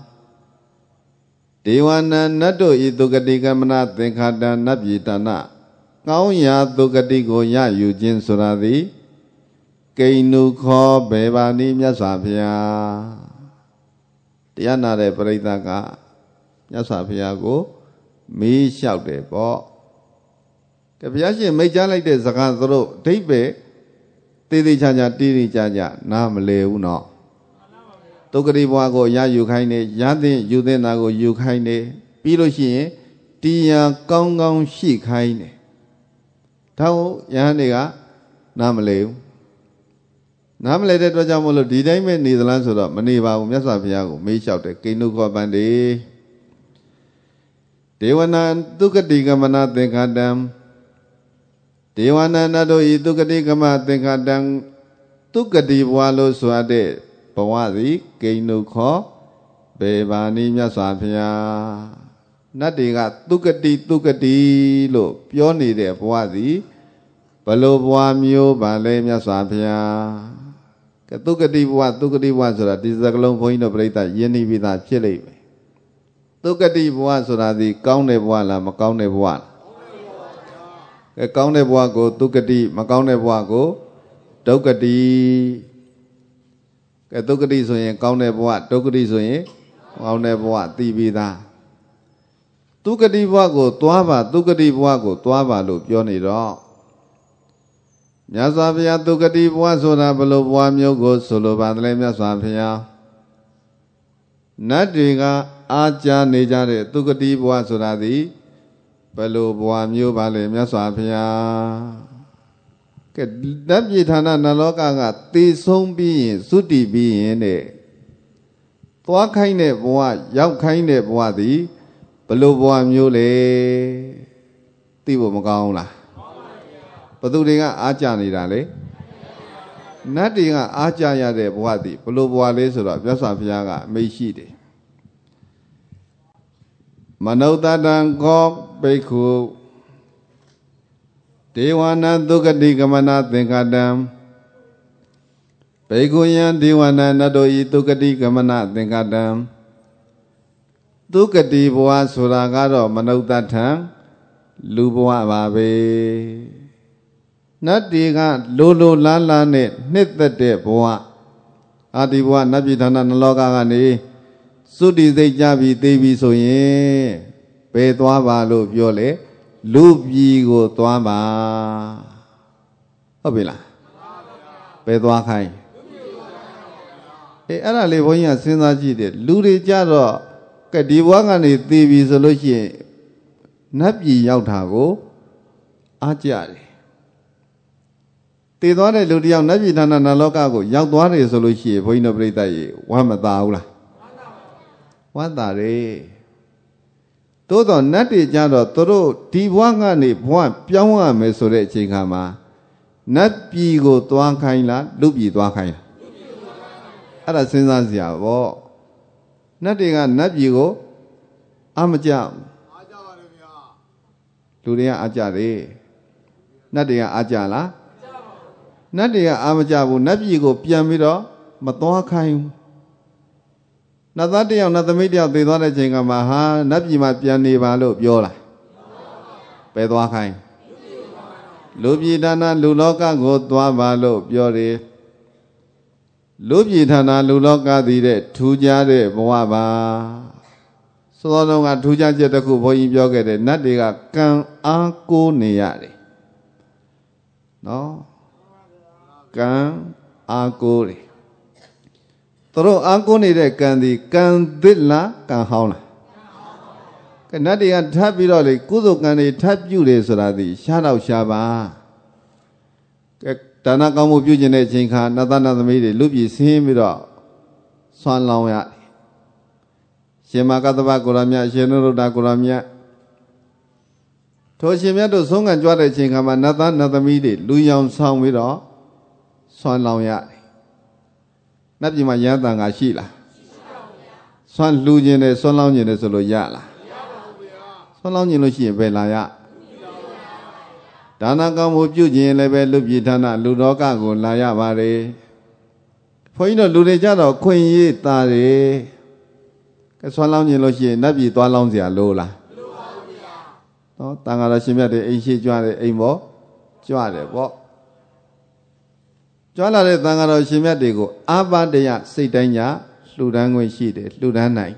A: Dewanan nat do I Tukkati Kamana Thingkatam nat pi tana Kaung ya Tukkati ko ya yu chin soda thi Kainu kho be ba ni Myat Swa Bhuyanတရားနာတဲ့ပရိသတ်ကမြတ်စွာဘုရားကိုမေးလျှောက်တယ်ပေါ့ကဘုရားရှင်မိတ်ကြားလိုက်တဲ့စကားသူတို့အဓိပ္ပာယ်သေးသေးချာချာတိတိကျကျနားမလည်ဘူးနော်ဒုက္ခတိဘဝကိုရယူခိုင်းနေရသင့်ယူသင့်တာကိုယူခိုင်းနေပြီးလို့ရှိရင်တရားကောင်းကောင်းရှိခိုင်းနေဒါကိုယဟန်တွေကနားမလည်ဘူးနားမလဲတဲ့အတွက်ကြောင့်မလို့ဒီတိုင်းပဲနေသလားဆိုတော့မနေပါဘူးမြတ်စွာဘုရားကိုမေးလျှောက်တယ်ကိနုခောပန္တိဒေဝနာသုကတိကမနာသင်္ခတံဒေဝနာနတို့ဤသုကတိကမသင်္ခတံသုကတိဘဝလို့ဆိုရတဲ့ဘဝသည်ကိနုခောဘေဘာနိမြတ်စွာဘုရားနတ်တွေကသုကတိသုကတိလို့ပြောနေတဲ့ဘဝသည်ဘလို့ဘဝမျိုးပါလဲမြတ်စွာဘုရားသုကတိဘဝသုကတိဘဝဆိုတာဒီစကလုံးဘုန်းကြီးတို့ပြိဿယဉ်နေပြီးသားဖြစ်လိမ့်မယ်သုကတိဘဝဆိုတာဒီကောင်းတဲ့ဘဝလားမကောင်းတဲ့ဘဝလားကဲကောင်းတဲ့ဘဝကိုသုကတိမကောင်းတဲ့ဘဝကိုဒုက္ကတိကဲသုကတိဆိုရင်ကောင်းတဲ့ဘဝဒုက္ကတိဆိုရင်ကောင်းတဲ့ဘဝသိပြီးသားသုကတိဘဝကိုသွားပါသုကတိဘဝကိုသွားပါလို့ပြောနေတော့မြတ်စွာဘုရားသုကတိဘဝဆိုတာဘလို့ဘဝမျိုးကိုဆိုလိုပါတယ်မြတ်စွာဘုရားနတ်တွေကအာကြာနေကြတဲ့သုကတိဘဝဆိုတာဒီဘလို့ဘဝမျိုးပါလဲမြတ်စွာဘုရားကဲဓာတ်ပြည်ဌာနနလောကကသေဆုံးပြီးရင်သုတိပြီးရင်တဲ့သွားခိုင်းတဲ့ဘဝရောက်ခိုင်းတဲ့ဘဝသည်ဘလို့ဘဝမျိုးလဲသိဖို့မကောင်းလားဘသူတွေကအားကြနေတာလေနတ်တွေကအားကြရတဲ့ဘဝသည်ဘလို့ဘဝလဲဆိုတော့မြတ်စွာဘုရားကအမိန့်ရှိတယ်မနုဿတံကောဘိက္ခု Dewana Dukati Gamana Thinkadam Beguyan Dewana Nadoi Dukati Gamana Thinkadam Dukati Boa Suragaro Manautatang Luboa Babe Nadiga Lulu Lala Ne Nitade Boa Adiwa Nabitana Logani Sudi de Jabi Devi Soye Pedwa Balu Viole Lubi go Tuamba Obila Pedwa Kai E Ara Levoya Sinaji de Luri Jaro Kadiwangani Devi Solution Nabi Yautago Ajari They thought a little Nabi Nana Nalokago, Yautwari Solution, Point Brita, Wamadaula. What are they? Todo Nati Jado, Toro, Tiwangani, Puan, Piawa Mesore Chingama, Nat Pigo Tuankaila, Lubi Tuankaila. Ada Sensazia, Wo Natinga Nabigo, Amajam Luria Ajari, Nadia Ajala. Nadia Amajabu, Nabigo, Piamiro, Matoa Kaim. Nadati on the media of the Dona Jingamaha, Nabima Piani Valo, Viola. Pedwa Kaim. Lubi Dana, Luloka, go Tuavalo, Biore. Lubi Dana, Luloka, the Tujade, Boaba. So long as Tuja Jetaku, Boy Biogate, Nadia, Kan Anko Niari. No? Can Agori Toro Agoni de Candy Can Dilla Can Hauna Canadian Tabiroli Kudu Cani Tab Jude Soradi Shadow Shaba Tanakamu Bujine Jinka Natana the Midi Lubi Simiro Swan Longa Shemakataba Kuramia Shenuru da Kuramia Toshimia to Song and Jwada Jinkama Nathan Natamidi Luyam Song Widow Swan Long Yat Najima Yatanga Shila Swan Lujin, Son Long in the Solo Yala Son Long in Lucy Belaya Dana Gamu Pujin, Lebe Lubitana, Ludoka, Laya Vare For you know, Ludejado, Queen Ye Tare Swan Long in Lucy, Nabi Tualonzia Lola Tangara Shimia de Ishi Juare Amo Juare Walk Jala de Tangaro Shimatigo, Abadea, Sitanya, Ludango Shide, Ludanai.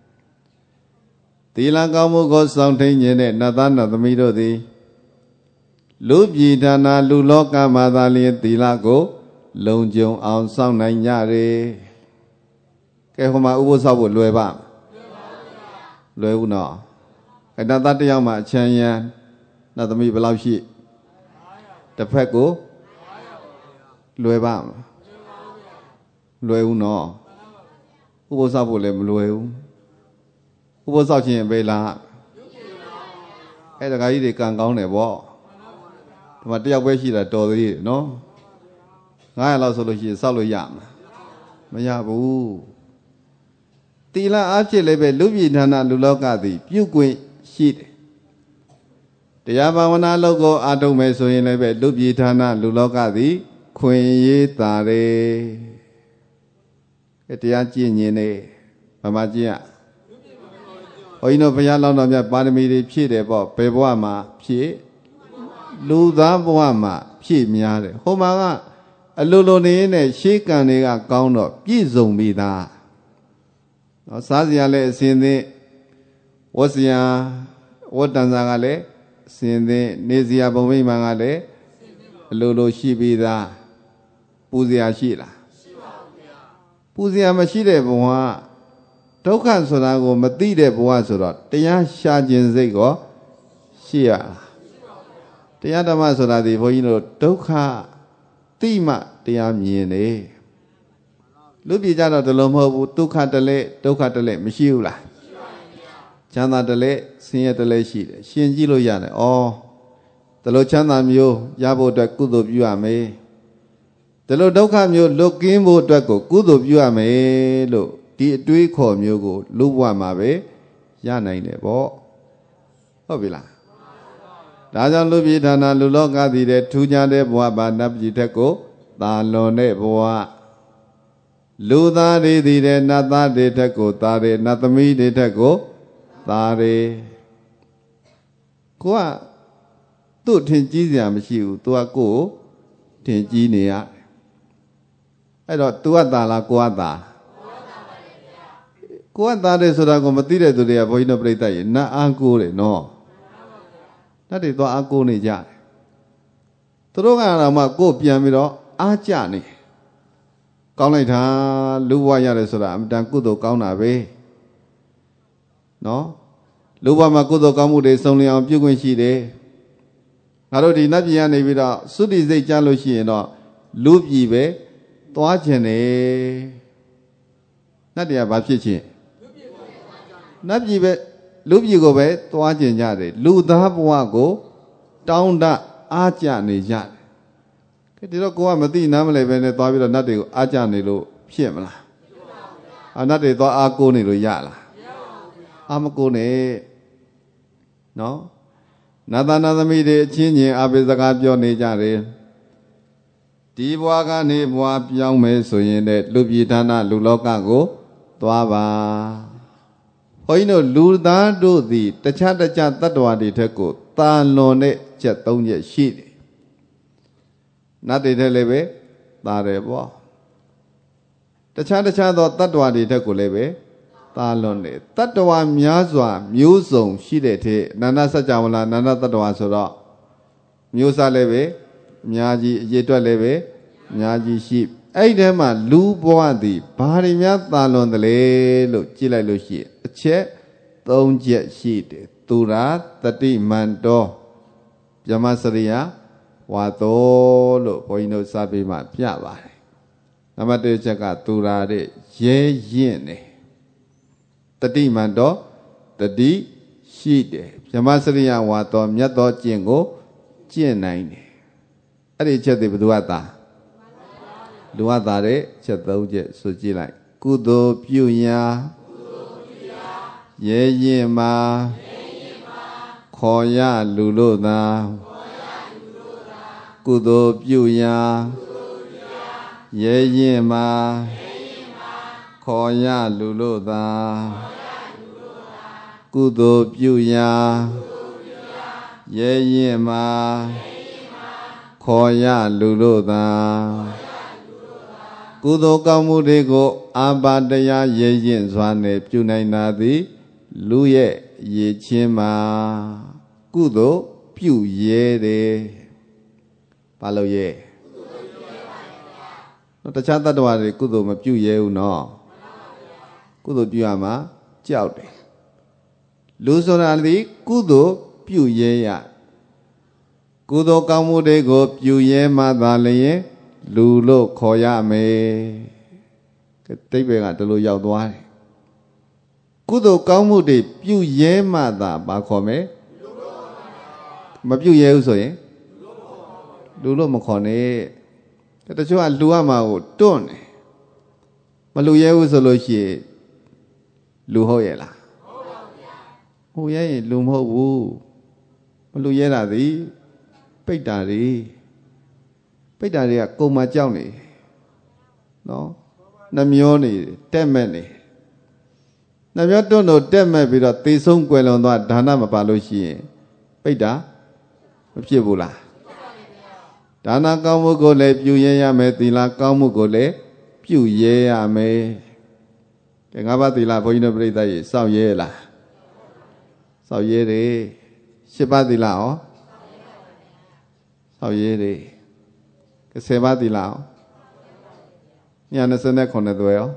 A: Tilagamu goes something in it, Natana the middle de Lubi Dana, Luloka, Madali, Tilago, Longjong, on some nine yare. Kehoma Usabu, Lueva Luuna. And that Yama, Chanya, not the me below she. The Peko. Luebam Lueuno Who was up with him, Lueu? Who was out in Bela? Had a guy they can't go on a wall. But they are where she that told you, no? I lost a she solo yam. Mayabu Tila Archilebe, Lubi Nana Lulokadi, Puqui, sheet. The Yabawana logo Adome so in Lebe, Lubi Tana Lulokadi. Queen Ye Tare Etiachi Yene Mamajia. Oh, you know, Payalon of Badamidi Pide, Peboama, Pie Luda Boama, Pie Miare, Homanga, a Lulone, Shikaniga Gauno, Gizum Bida. Saziale, Sinde, Wasia, Watanzagale, Sinde, Nezia Bomi Mangale, Lulu Shibida. Puzia Shila Puzia Mashide Boa Tokan Sonago Matide Boasura, Tia Shajin Zego, Shia Tiadama Sonadi, for you know, Toka Tima Tiamine Lubijana de Lomo, Toka Dele, Toka Dele, Mishula Chana Dele, Sinia Dele Shide, Shinjilo Yane, oh, the Lochana Mio, Yabo da Kudo Yuame. The Lord Dokam you look in wood draco, good of you are me, look, did we call you go, Luwa Mabe, Yana in a bo, Obila. ဒါကြောင့်လူပြည်ဌာနလူလောကသည်တဲ့ထူးခြားတဲ့ဘဝပါနတ်ပြည်ထက်ကိုသာလွန်တဲ့ဘဝလူသားတွေသည်တဲ့နတ်သားတွေထက်ကိုသာတယ်နတ်သမီးတွေထက်ကိုသာတယ်ကိုကသူ့ထင်ကြီးစရာမရှိဘူးသူကကိုယ်ထင်ကြီးနေရအဲ့တော့ तू ကသာလားကိုကသာကိုကသာတယ်ဆိုတာကိုမသိတဲ့သူတွေကဘုန်းကြီးတို့ပြိဿရေနတ်အားကိုးတယ်နော်နတ်တွေသွားအားကိုးနေကြတယ်သူတို့ကတော့မှကိုယ်ပြန်ပြီးတော့အားကြနေကောင်းလိုက်တာလူဘဝရတယ်ဆိုတာအမှန်တန်ကုသိုလ်ကောင်းတာပဲနော်လူဘဝမှာကုသိုလ်ကောင်းမှုတွေစုံလင်အောင်ပြုခွင့်ရှိတယ်ငါတို့ဒီနတ်ပြည်ကနေပြီးတော့သုတိစိတ်ကြားလို့ရှိရင်တော့လူပြည်ပဲသွားခြင်းတယ်နတ်တွေကဘာဖြစ်ခြင်းနတ်ပြည်ပဲလူပြည်ကိုပဲသွားခြင်းကြတယ်လူသားဘဝကိုတောင်းတအားကြနေကြတယ်ကဲဒီတော့ကိုကမသိနားမလဲပဲနဲ့သွားပြီးတော့နတ်တွေကိုအားကြနေလို့ဖြစ်မလားအာနတ်တွေသွားအားကိုးနေလို့ရလားအားမကိုးနဲ့နော်နာသနာသမီးတွေအချင်းချင်းအပိစကားပြောနေကြတယ်ဒီဘဝကနေဘဝပြောင်းမယ်ဆိုရင်တဲ့လူပြည်ဌာနလူလောကကိုသွားပါဘုန်းကြီးတို့လူသားတို့သည်တခြားတခြားတ attva တွေထက်ကိုတာလွန်တဲ့ချက်သုံးချက်ရှိတယ်နတ်တွေထက်လည်းပဲသာတယ်ပေါ့တခြားတခြားသောတ attva တွေထက်ကိုလည်းပဲသာလွန်တယ်တ attva များစွာမျိုးစုံရှိတဲ့ထက်နန္ဒစัจ java လာနန္ဒတ attva ဆိုတော့မျိုးစားလည်းပဲအများကြီးအရေးအတွက်လည်းပဲအများကြီးရှိအဲ့ဒီထဲမှာလူဘဝသည်ဘာတွေများသာလွန်တယ်လဲလို့ကြည့်လိုက်လို့ရှိရင်အချက်သုံးချက်ရှိတယ်သူရာတတိမန္တောဗြဟ္မစရိယဝါသောလို့ဘုန်းကြီးတို့စာပေမှာပြပါတယ်နံပါတ်တစ်ချက်ကသူရာတဲ့ရဲရင့်တယ်တတိမန္တောတတိရှိတယ်ဗြဟ္မစရိယဝါသောမြတ်သောကျင့်ကိုကျင့်နိုင်တယ်အဲ့ဒီချက်တွေဘယ်သူကသာလူဝတာတဲ့ချက်သုံးချက်ဆိုကြည့်လိုက်ကုသိုလ်ပြုရာရဲရင်မှာခေါ်ရလူလို့သာကုသိုလ်ပြုရာရဲရင်မှာခေါ်ရလူလို့သာကုသိုလ်ပြုရာရဲရင်မှာခေါ်ရလူလို့သာကုသိုလ်ကောင်းမှုတွေကိုအာဘာတရားရဲရင်စွာနဲ့ပြုနိုင်တာသည်လူရဲ့ရည်ချင်းမှာကုသိုလ်ပြုရဲတယ်ဘာလို့ရဲတခြားတ attva တွေကုသိုလ်မပြုရဲဘူးနော်ကုသိုလ်ပြုရမှာကြောက်တယ်လူဆိုတာသည်ကုသိုလ်ပြုရဲရကုသိုလ်ကောင်းမှုတွေကိုပြုရဲမှသာလျှင်လူလို့ခေါ်ရမယ်တိဗ္ဗေကဒီလိုရောက်သွားတယ်ကုသိုလ်ကောင်းမှုတွေပြုရဲမှသာဘာခေါ်မယ်မပြုရဲဘူးဆိုရင်လူလို့မခေါ်နဲ့တချို့ကလူရမှာကိုတွန့်တယ်မလူရဲဘူးဆိုလို့ရှိရင်လူဟုတ်ရဲ့လားဟုတ်ရဲ့လူမဟုတ်ဘူးမလူရဲတာသည်ပိတ်တာတွေပိတ်တာတွေကကုံမှာကြောက်နေနော်နှမျောနေတက်မဲ့နေနှမျောတွန့်တော့တက်မဲ့ပြီးတော့သေဆုံးကွယ်လွန်သွားဒါနမပါလို့ရှိရင်ပိတ်တာမဖြစ်ဘူးလားဒါနကောင်းမှုကိုလည်းပြုရဲရမယ်သီလကောင်းမှုကိုလည်းပြုရဲရမယ်ကဲငါးပါးသီလဘုန်းကြီးတို့ပြိဿရေစောင့်ရဲလားစောင့်ရဲတယ်ရှစ်ပါးသီလရောစောင့်ရဲတယ်ကဲဆယ်ပါးသီလရောညနေစနေခုနှစ်သွဲရော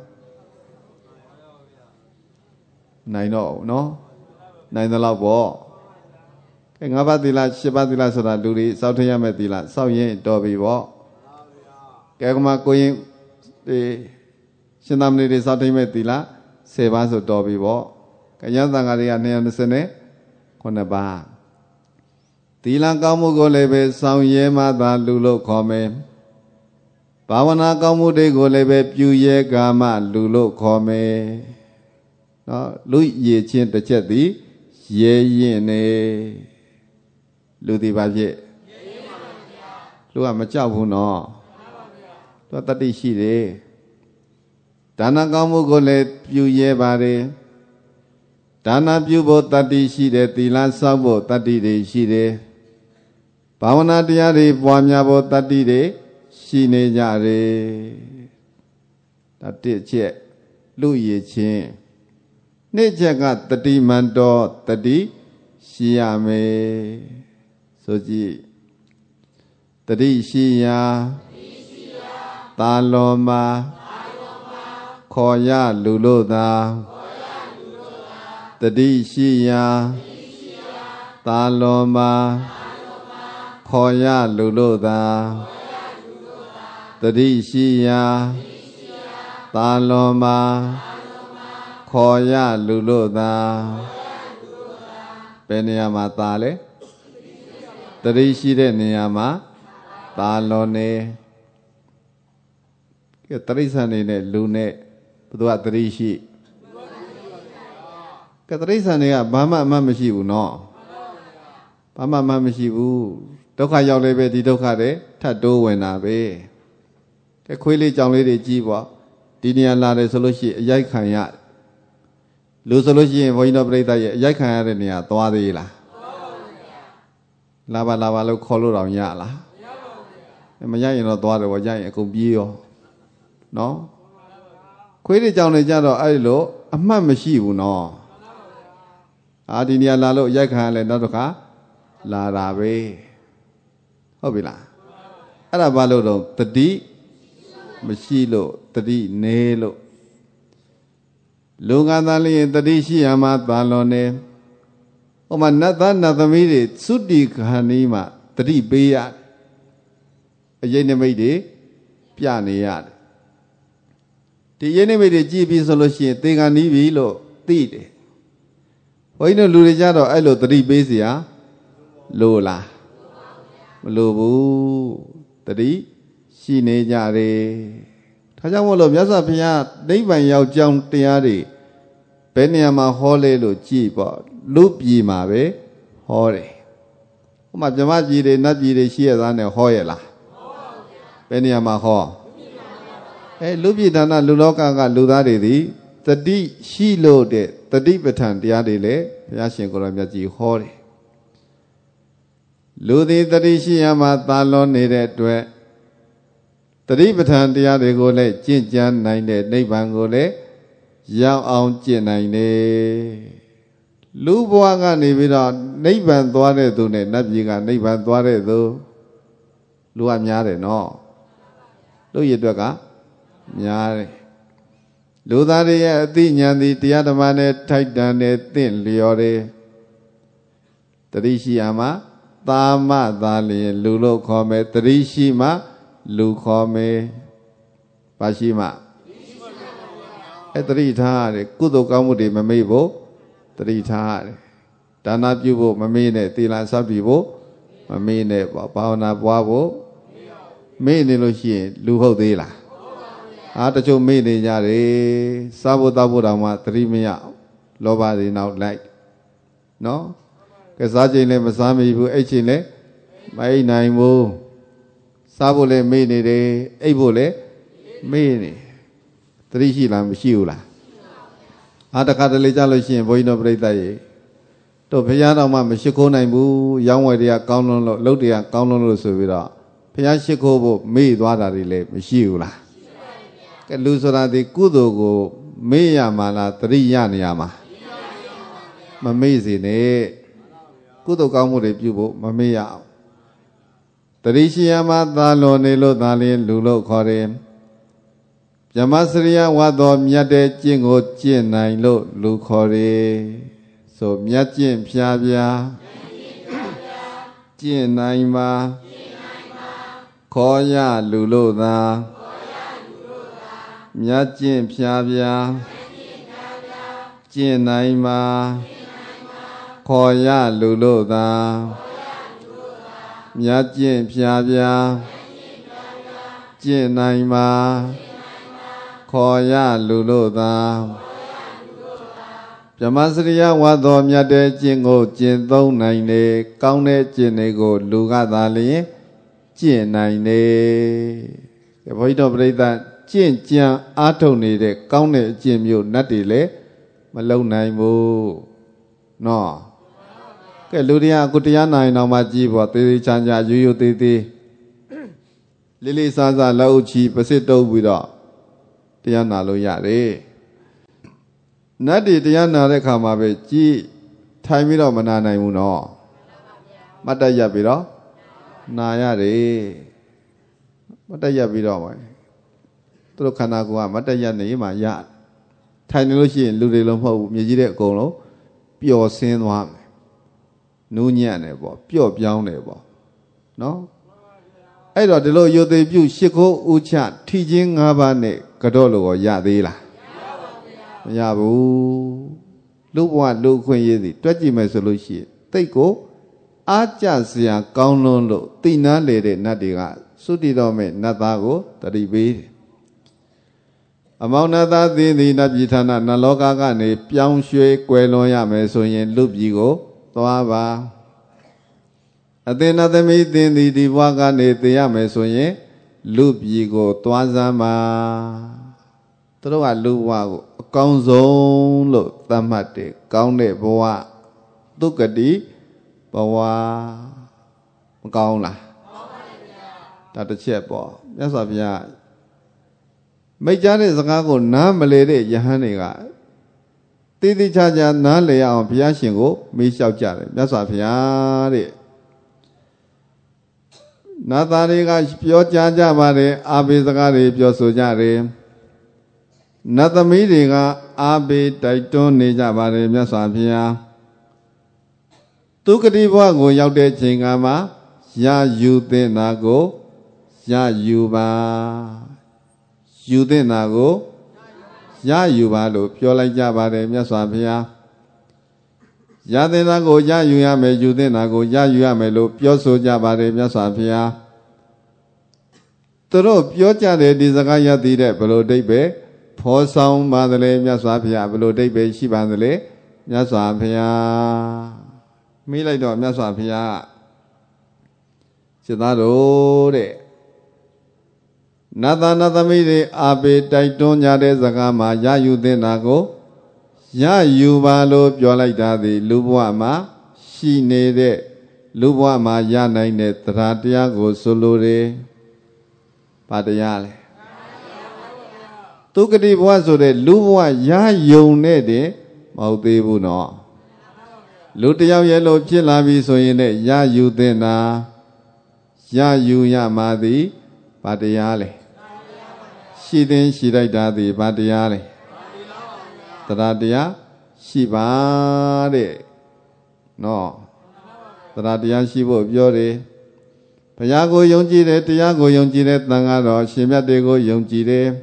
A: နိုင်တော့နော်နိုင်သလောက်ပေါ့ကဲငါးပါးသီလရှစ်ပါးသီလဆိုတာလူတွေစောင့်ထရမယ့်သီလစောင့်ရင်တော်ပြီပေါ့ကဲကမှကိုရင်ဒီရှင်သာမဏေတွေစောင့်ထရမယ့်သီလဆယ်ပါးဆိုတော်ပြီပေါ့ကဲရသံဃာတွေကနှစ်စနေခုနှစ်ပါးသီလကောင်းမှုကိုလည်းပဲစောင့်ရဲမှသာလူလို့ခေါ်မယ်ဘာဝနာကောင်းမှုတွေကိုလည်းပဲပြုရဲကာမလူလို့ခေါ်မယ်နော်လူရည်ချင်းတစ်ချက်သည်ရဲရင်နေလူဒီပါဖြစ်လူကမကြောက်ဘူးနော်သူကတတိရှိတယ်ဒါနကောင်းမှုကိုလည်းပြုရဲပါတယ်ဒါနပြုဖို့တတိရှိတယ်သီလဆောက်ဖို့တတိတွေရှိတယ်ဘာဝနာတရားတွေပွားများဖို့တတိတွေရှိနေကြတယ်ဒါတစ်ချက်လူရည်ချင်းနှစ်ချက်ကတတိမန္တောတတိရှိရမယ်ဆိုကြည့်တတိရှိရာသာလောမှာခေါ်ရလူလို့သာတတိရှိရာသာလောမှာခေါ်ရလူလို့သာတတိရှိရာသာလောမှာခေါ်ရလူလို့သာဘယ်နေရာမှာသာလဲတတိရှိတဲ့နေရာမှာသာလောနေကဲတတိဆန်နေနဲ့လူနဲ့ဘုရားတတိရှိကဲတတိဆန်တွေကဘာမှအမှမရှိဘူးနော်ဘာမှအမှမရှိဘူးဒုက္ခရောက်လည်းပဲဒီဒုက္ခတွေထပ်တိုးဝင်တာပဲကဲခွေးလေးကြောင်လေးတွေကြီးပေါ့ဒီနေရာလာတယ်ဆိုလို့ရှိရင်အရိုက်ခံရလူဆိုလို့ရှိရင်ဘုန်းကြီးတို့ပြိဿရဲ့အရိုက်ခံရတဲ့နေရာသွားသေးလားလာပါလာပါလို့ခေါ်လို့တော့ရလားမရရင်တော့သွားတယ်ဗောရရင်အကုန်ပြေးရောနော်ခွေးတွေကြောင်တွေကြတော့အဲ့လိုအမှတ်မရှိဘူးနော်အာဒီနေရာလာလို့ရိုက်ခံရလဲနောက်တစ်ခါလာတာပဲဟုတ်ပြီလားအဲ့ဒါဘာလို့တော့တတိမရှိလို့တတိနေလို့လူကသားလေးရင်တတိရှိရမှာသာလွန်နေဟိုမှာနတ်သားနတ်သမီးတွေသုတိခဏီးမှာတတိပေးရအရေးနိမိတ်တွေပြနေရတယ်ဒီရေးနိမိတ်တွေကြည့်ပြီးဆိုလို့ရှိရင်သေကံနီးပြီလို့သိတယ်ဘုန်းကြီးတို့လူတွေကြတော့အဲ့လိုတတိပေးเสียလို့လားမလို့ဘူးတတိရှိနေကြတယ်ဒါကြောင့်မို့လို့မြတ်စွာဘုရားနိဗ္ဗာန်ရောက်ကြောင်းတရားတွေဘယ်နေရာမှာဟောလဲလို့ကြည့်ပေါ့လူပြည်မှာပဲဟောတယ်ဟိုမှာဗြဟ္မပြည်တွေနတ်ပြည်တွေရှိရသားနဲ့ဟောရလားဘယ်နေရာမှာဟောအဲလူပြည်ဒါနလူလောကကလူသားတွေသည်တတိရှိလို့တဲ့တတိပဋ္ဌာန်တရားတွေလည်းဘုရားရှင်ကိုယ်တော်မြတ်ကြီးဟောတယ်လူသည်တတိရှိရမှာသာလွန်နေတဲ့အတွက်တတိပဋ္ဌာန်တရားတွေကိုလည်းကျင့်ကြံနိုင်တဲ့နိဗ္ဗာန်ကိုလည်းရောက်အောင်ကျင့်နိုင်တယ်လူဘဝကနေပြီးတော့နိဗ္ဗာန်သွားတဲ့သူနဲ့နတ်ပြည်ကနိဗ္ဗာန်သွားတဲ့သူလူကများတယ်နော်လူရည်အတွက်ကများတယ်လူသားတွေရဲ့အသိဉာဏ်သည်တရားဓမ္မနဲ့ထိုက်တန်တဲ့သင့်လျော်တယ်တတိရှိရမှာသာမသာလျင်လူလို့ခေါ်မယ်တတိရှိမှလူခေါ်မယ်ဘာရှိမှအဲတတိထားရတယ်ကုသိုလ်ကောင်းမှုတွေမမေ့ဖို့တတိထားရတယ်ဒါနပြုဖို့မမေ့နဲ့သီလဆောက်တည်ဖို့မမေ့နဲ့ပေါ့ဘာဝနာပွားဖို့မေ့နေလို့ရှိရင်လူဟုတ်သေးလားအာတချို့မေ့နေကြတယ်စားဖို့တောက်ဖို့တောင်မှတတိမရလောဘတွေနောက်လိုက်နော်ကစားချိန်လည်းမစားမိဘူးအိတ်ချိန်လည်းမအိတ်နိုင်ဘူးစားဖို့လည်းမေ့နေတယ်အိတ်ဖို့လည်းမေ့နေတတိရှိလားမရှိဘူးလားအားတခါတလေကြလို့ရှိရင်ဘုန်းကြီးတို့ပြိဿရေတို့ဘုရားတော်မှမရှိခိုးနိုင်ဘူးရောင်းဝယ်တွေကကောင်းလွန်းလို့လုပ်တွေကကောင်းလွန်းလို့ဆိုပြီးတော့ဘုရားရှိခိုးဖို့မေ့သွားတာတွေလည်းမရှိဘူးလားကဲလူဆိုတာဒီကုသိုလ်ကိုမေ့ရမှာလားတတိရနေရမှာမမေ့စေနဲ့ကုသိုလ်ကောင်းမှုတွေပြုဖို့မမေ့ရအောင်တတိရှိရမှာသာလွန်နေလို့သာလျှင်လူလို့ခေါ်တယ်ဗြဟ္မစရိယဝါတော်မြတ်တဲ့ကျင့်ကိုကျင့်နိုင်လို့လူခေါ်တယ်ဆိုမြတ်ကျင့်ဖြာဖြာကျင့်နိုင်ပါခေါ်ရလူလို့သာမြတ်ကျင့်ဖြာဖြာကျင့်နိုင်ပါခေါ်ရလူလို့သာမြတ်ကျင့်ဖြာဖြာကျင့်နိုင်ပါခေါ်ရလူလို့သာဗဓမ္မစရိယဝါတော်မြတ်တဲ့ကျင့်ကိုကျင့်သုံးနိုင်တယ်ကောင်းတဲ့ကျင့်တွေကိုလူကသာလျင်ကျင့်နိုင်တယ်ဘုန်းကြီးတို့ပြိဿကျင့်ကြံအားထုတ်နေတဲ့ကောင်းတဲ့အကျင့်မျိုးနတ်တွေလည်းမလုံနိုင်ဘူးနော်ကဲလူတွေကအခုတရားနာရင်တော့မှကြည်ပေါ့သေးသေးချာချာရိုးရိုးသေးသေးလေးလေးစားစားလက်အုပ်ချီပစစ်တုပ်ပြီးတော့တရားနာလို့ရတယ်နတ်တွေတရားနာတဲ့ခါမှာပဲကြည်ထိုင်ပြီးတော့မနာနိုင်ဘူးနော်မတ်တက်ရပြီးတော့နာရတယ်မတ်တက်ရပြီးတော့ပဲသူတို့ခန္ဓာကိုယ်ကမတ်တက်ရနေမှရထိုင်နေလို့ရှိရင်လူတွေလုံးမဟုတ်ဘူးမြေကြီးတဲ့အကုန်လုံးပျော်ဆင်းသွားမယ်နူးညံ့တယ်ပေါ့ပျော့ပြောင်းတယ်ပေါ့နော်အဲ့တော့ဒီလိုယုတ်သိပြုရှ िख ိုးဥချထီချင်း၅ပါးနဲ့ကတော့လို့ရသေးလားမရဘူးလူဘဝလူခွင့်ရည်သည်တွက်ကြည့်မယ်ဆိုလို့ရှိရင်တိတ်ကိုအားကြစရာကောင်းလွန်းလို့သိနာလေတဲ့နတ်တွေကသုတိတော်မဲ့နတ်သားကိုတတိပေးတယ်အမောင်နတ်သားသိသည်နတ်ပြည်ဌာနနတ်လောကကနေပြောင်းရွှေ့ကွယ်လွန်ရမယ်ဆိုရင်လူပြည်ကိုသွားပါအသင်္နသမီးသင်သည်ဒီဘဝကနေသိရမယ်ဆိုရင်လူပြည်ကိုသွားစမ်းပါသူတို့ကလူဘဝကိုအကောင်းဆုံးလို့သတ်မှတ်တယ်ကောင်းတဲ့ဘဝဒုက္ကတိဘဝမကောင်းလားကောင်းပါဗျာဒါတစ်ချက်ပေါ့မြတ်စွာဘုရားမိတ်ကြတဲ့စကားကိုနားမလဲတဲ့ယဟန်တွေကတည်တည်ချာချာနားလည်ရအောင်ဘုရားရှင်ကိုမေးလျှောက်ကြတယ်မြတ်စွာဘုရားတဲ့နတ်သားတွေကပြောကြားကြပါတယ်အာဘေစကားတွေပြောဆိုကြတယ်နတ်သမီးတွေကအာဘေတိုက်တွန်းနေကြပါတယ်မြတ်စွာဘုရားသူကတိဘဝကိုရောက်တဲ့ချိန်ကမှရယူသင့်တာကိုရယူပါယူသင့်တာကိုရယူပါလို့ပြောလိုက်ကြပါတယ်မြတ်စွာဘုရားရသင့်တာကိုရယူရမယ်ယူသင့်တာကိုရယူရမယ်လို့ပြောဆိုကြပါတယ်မြတ်စွာဘုရားသူတို့ပြောကြတဲ့ဒီစကားရသည်တဲ့ဘယ်လိုအဓိပ္ပာယ်ဖော်ဆောင်ပါသလဲမြတ်စွာဘုရားဘယ်လိုအဓိပ္ပာယ်ရှိပါသလဲမြတ်စွာဘုရားမေးလိုက်တော့မြတ်စွာဘုရားစိတ်သားတို့တဲ့နတ်သားနတ်သမီးတွေအာပေတိုက်တွန်းကြတဲ့စကားမှာရယူသင့်တာကိုရယူပါလို့ပြောလိုက်တာဒီလူဘဝမှာရှိနေတဲ့လူဘဝမှာရနိုင်တဲ့တရားတရားကိုဆိုလိုတယ်။ဘာတရားလဲ။သူကတိဘဝဆိုတဲ့လူဘဝရယုံနဲ့တဲ့မဟုတ်သေးဘူးနော်။လူတယောက်ရဲ့လို့ဖြစ်လာပြီဆိုရင်လည်းရယူသင့်တာရယူရမှာသည်ဘာတရားလဲ။ရှိသင်ရှိလိုက်တာသည်ဘာတရားလဲ။တရားတရားရှိပါတဲ့နော်တရားတရားရှိဖို့ပြောတယ်ဘုရားကိုယုံကြည်တယ်တရားကိုယုံကြည်တယ်သံဃာတော်ရှင်မြတ်တွေကိုယုံကြည်တယ်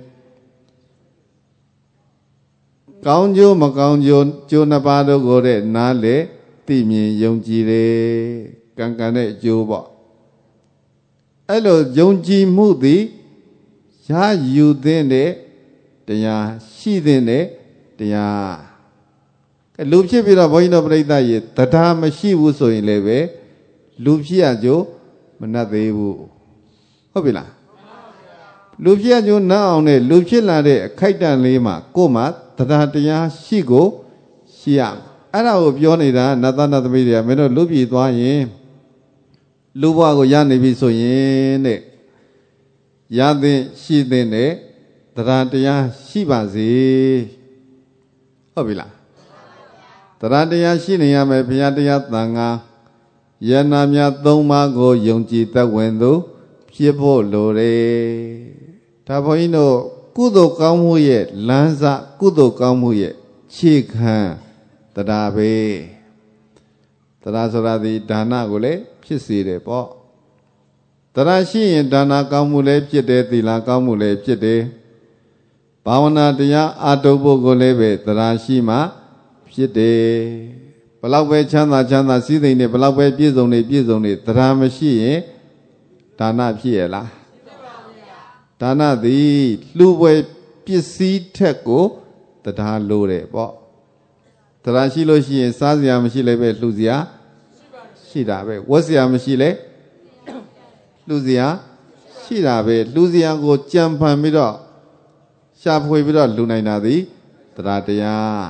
A: ကောင်းကျိုးမကောင်းကျိုးကျိုးနှစ်ပါးတို့ကိုတဲ့နားလေသိမြင်ယုံကြည်တယ်ကံကံတဲ့အကျိုးပေါ့အဲ့လိုယုံကြည်မှုသည်ရယူသင့်တဲ့တရားရှိသင့်တဲ့တရားလူဖြစ်ပြီးတော့ဘုန်းကြီးတို့ပြိဿရေတရားမရှိဘူးဆိုရင်လည်းပဲလူဖြစ်ရကြိုးမနှက်သေးဘူးဟုတ်ပြီလားလူဖြစ်ရကြိုးနှက်အောင်နဲ့လူဖြစ်လာတဲ့အခိုက်အတန့်လေးမှာကိုယ်မှာတရားတရားရှိကိုရှိရအဲ့ဒါကိုပြောနေတာနတ်သားနတ်သမီးတွေကမင်းတို့လူပြည်သွားရင်လူဘဝကိုရနေပြီဆိုရင်တဲ့ရသင့်ရှိသင့်တဲ့တရားတရားရှိပါစေဟုတ်ပြီလားတရားတရားရှိနေရမယ်ဘုရားတရားသံဃာယန္နာများသုံးပါးကိုယုံကြည်သက်ဝင်သူဖြစ်ဖို့လိုတယ်ဒါဘုန်းကြီးတို့ကုသိုလ်ကောင်းမှုရဲ့လမ်းစကုသိုလ်ကောင်းမှုရဲ့ခြေခံတရားပဲတရားဆိုတာဒီဒါနကိုလည်းဖြစ်စေတယ်ပေါ့တရားရှိရင်ဒါနကောင်းမှုလည်းဖြစ်တယ်သီလကောင်းမှုလည်းဖြစ်တယ်ဘာဝနာတရားအာထုပ်ဖို့ကိုလည်းပဲတရားရှိမှဖြစ်တယ်ဘလောက်ပဲချမ်းသာချမ်းသာစည်းစိမ်နေဘလောက်ပဲပြည့်စုံနေပြည့်စုံနေတရားမရှိရင်ဒါနဖြစ်ရလားဒါနသည်လှူပွဲပစ္စည်းထက်ကိုတရားလိုတယ်ပေါ့တရားရှိလို့ရှိရင်စားစရာမရှိလည်းပဲလှူစရာရှိတာပဲဝတ်စရာမရှိလဲလှူစရာရှိတာပဲလှူစရာကိုကြံဖန်ပြီးတော့ရှာဖွေပြီးတော့လှူနိုင်တာသည်တရားတရား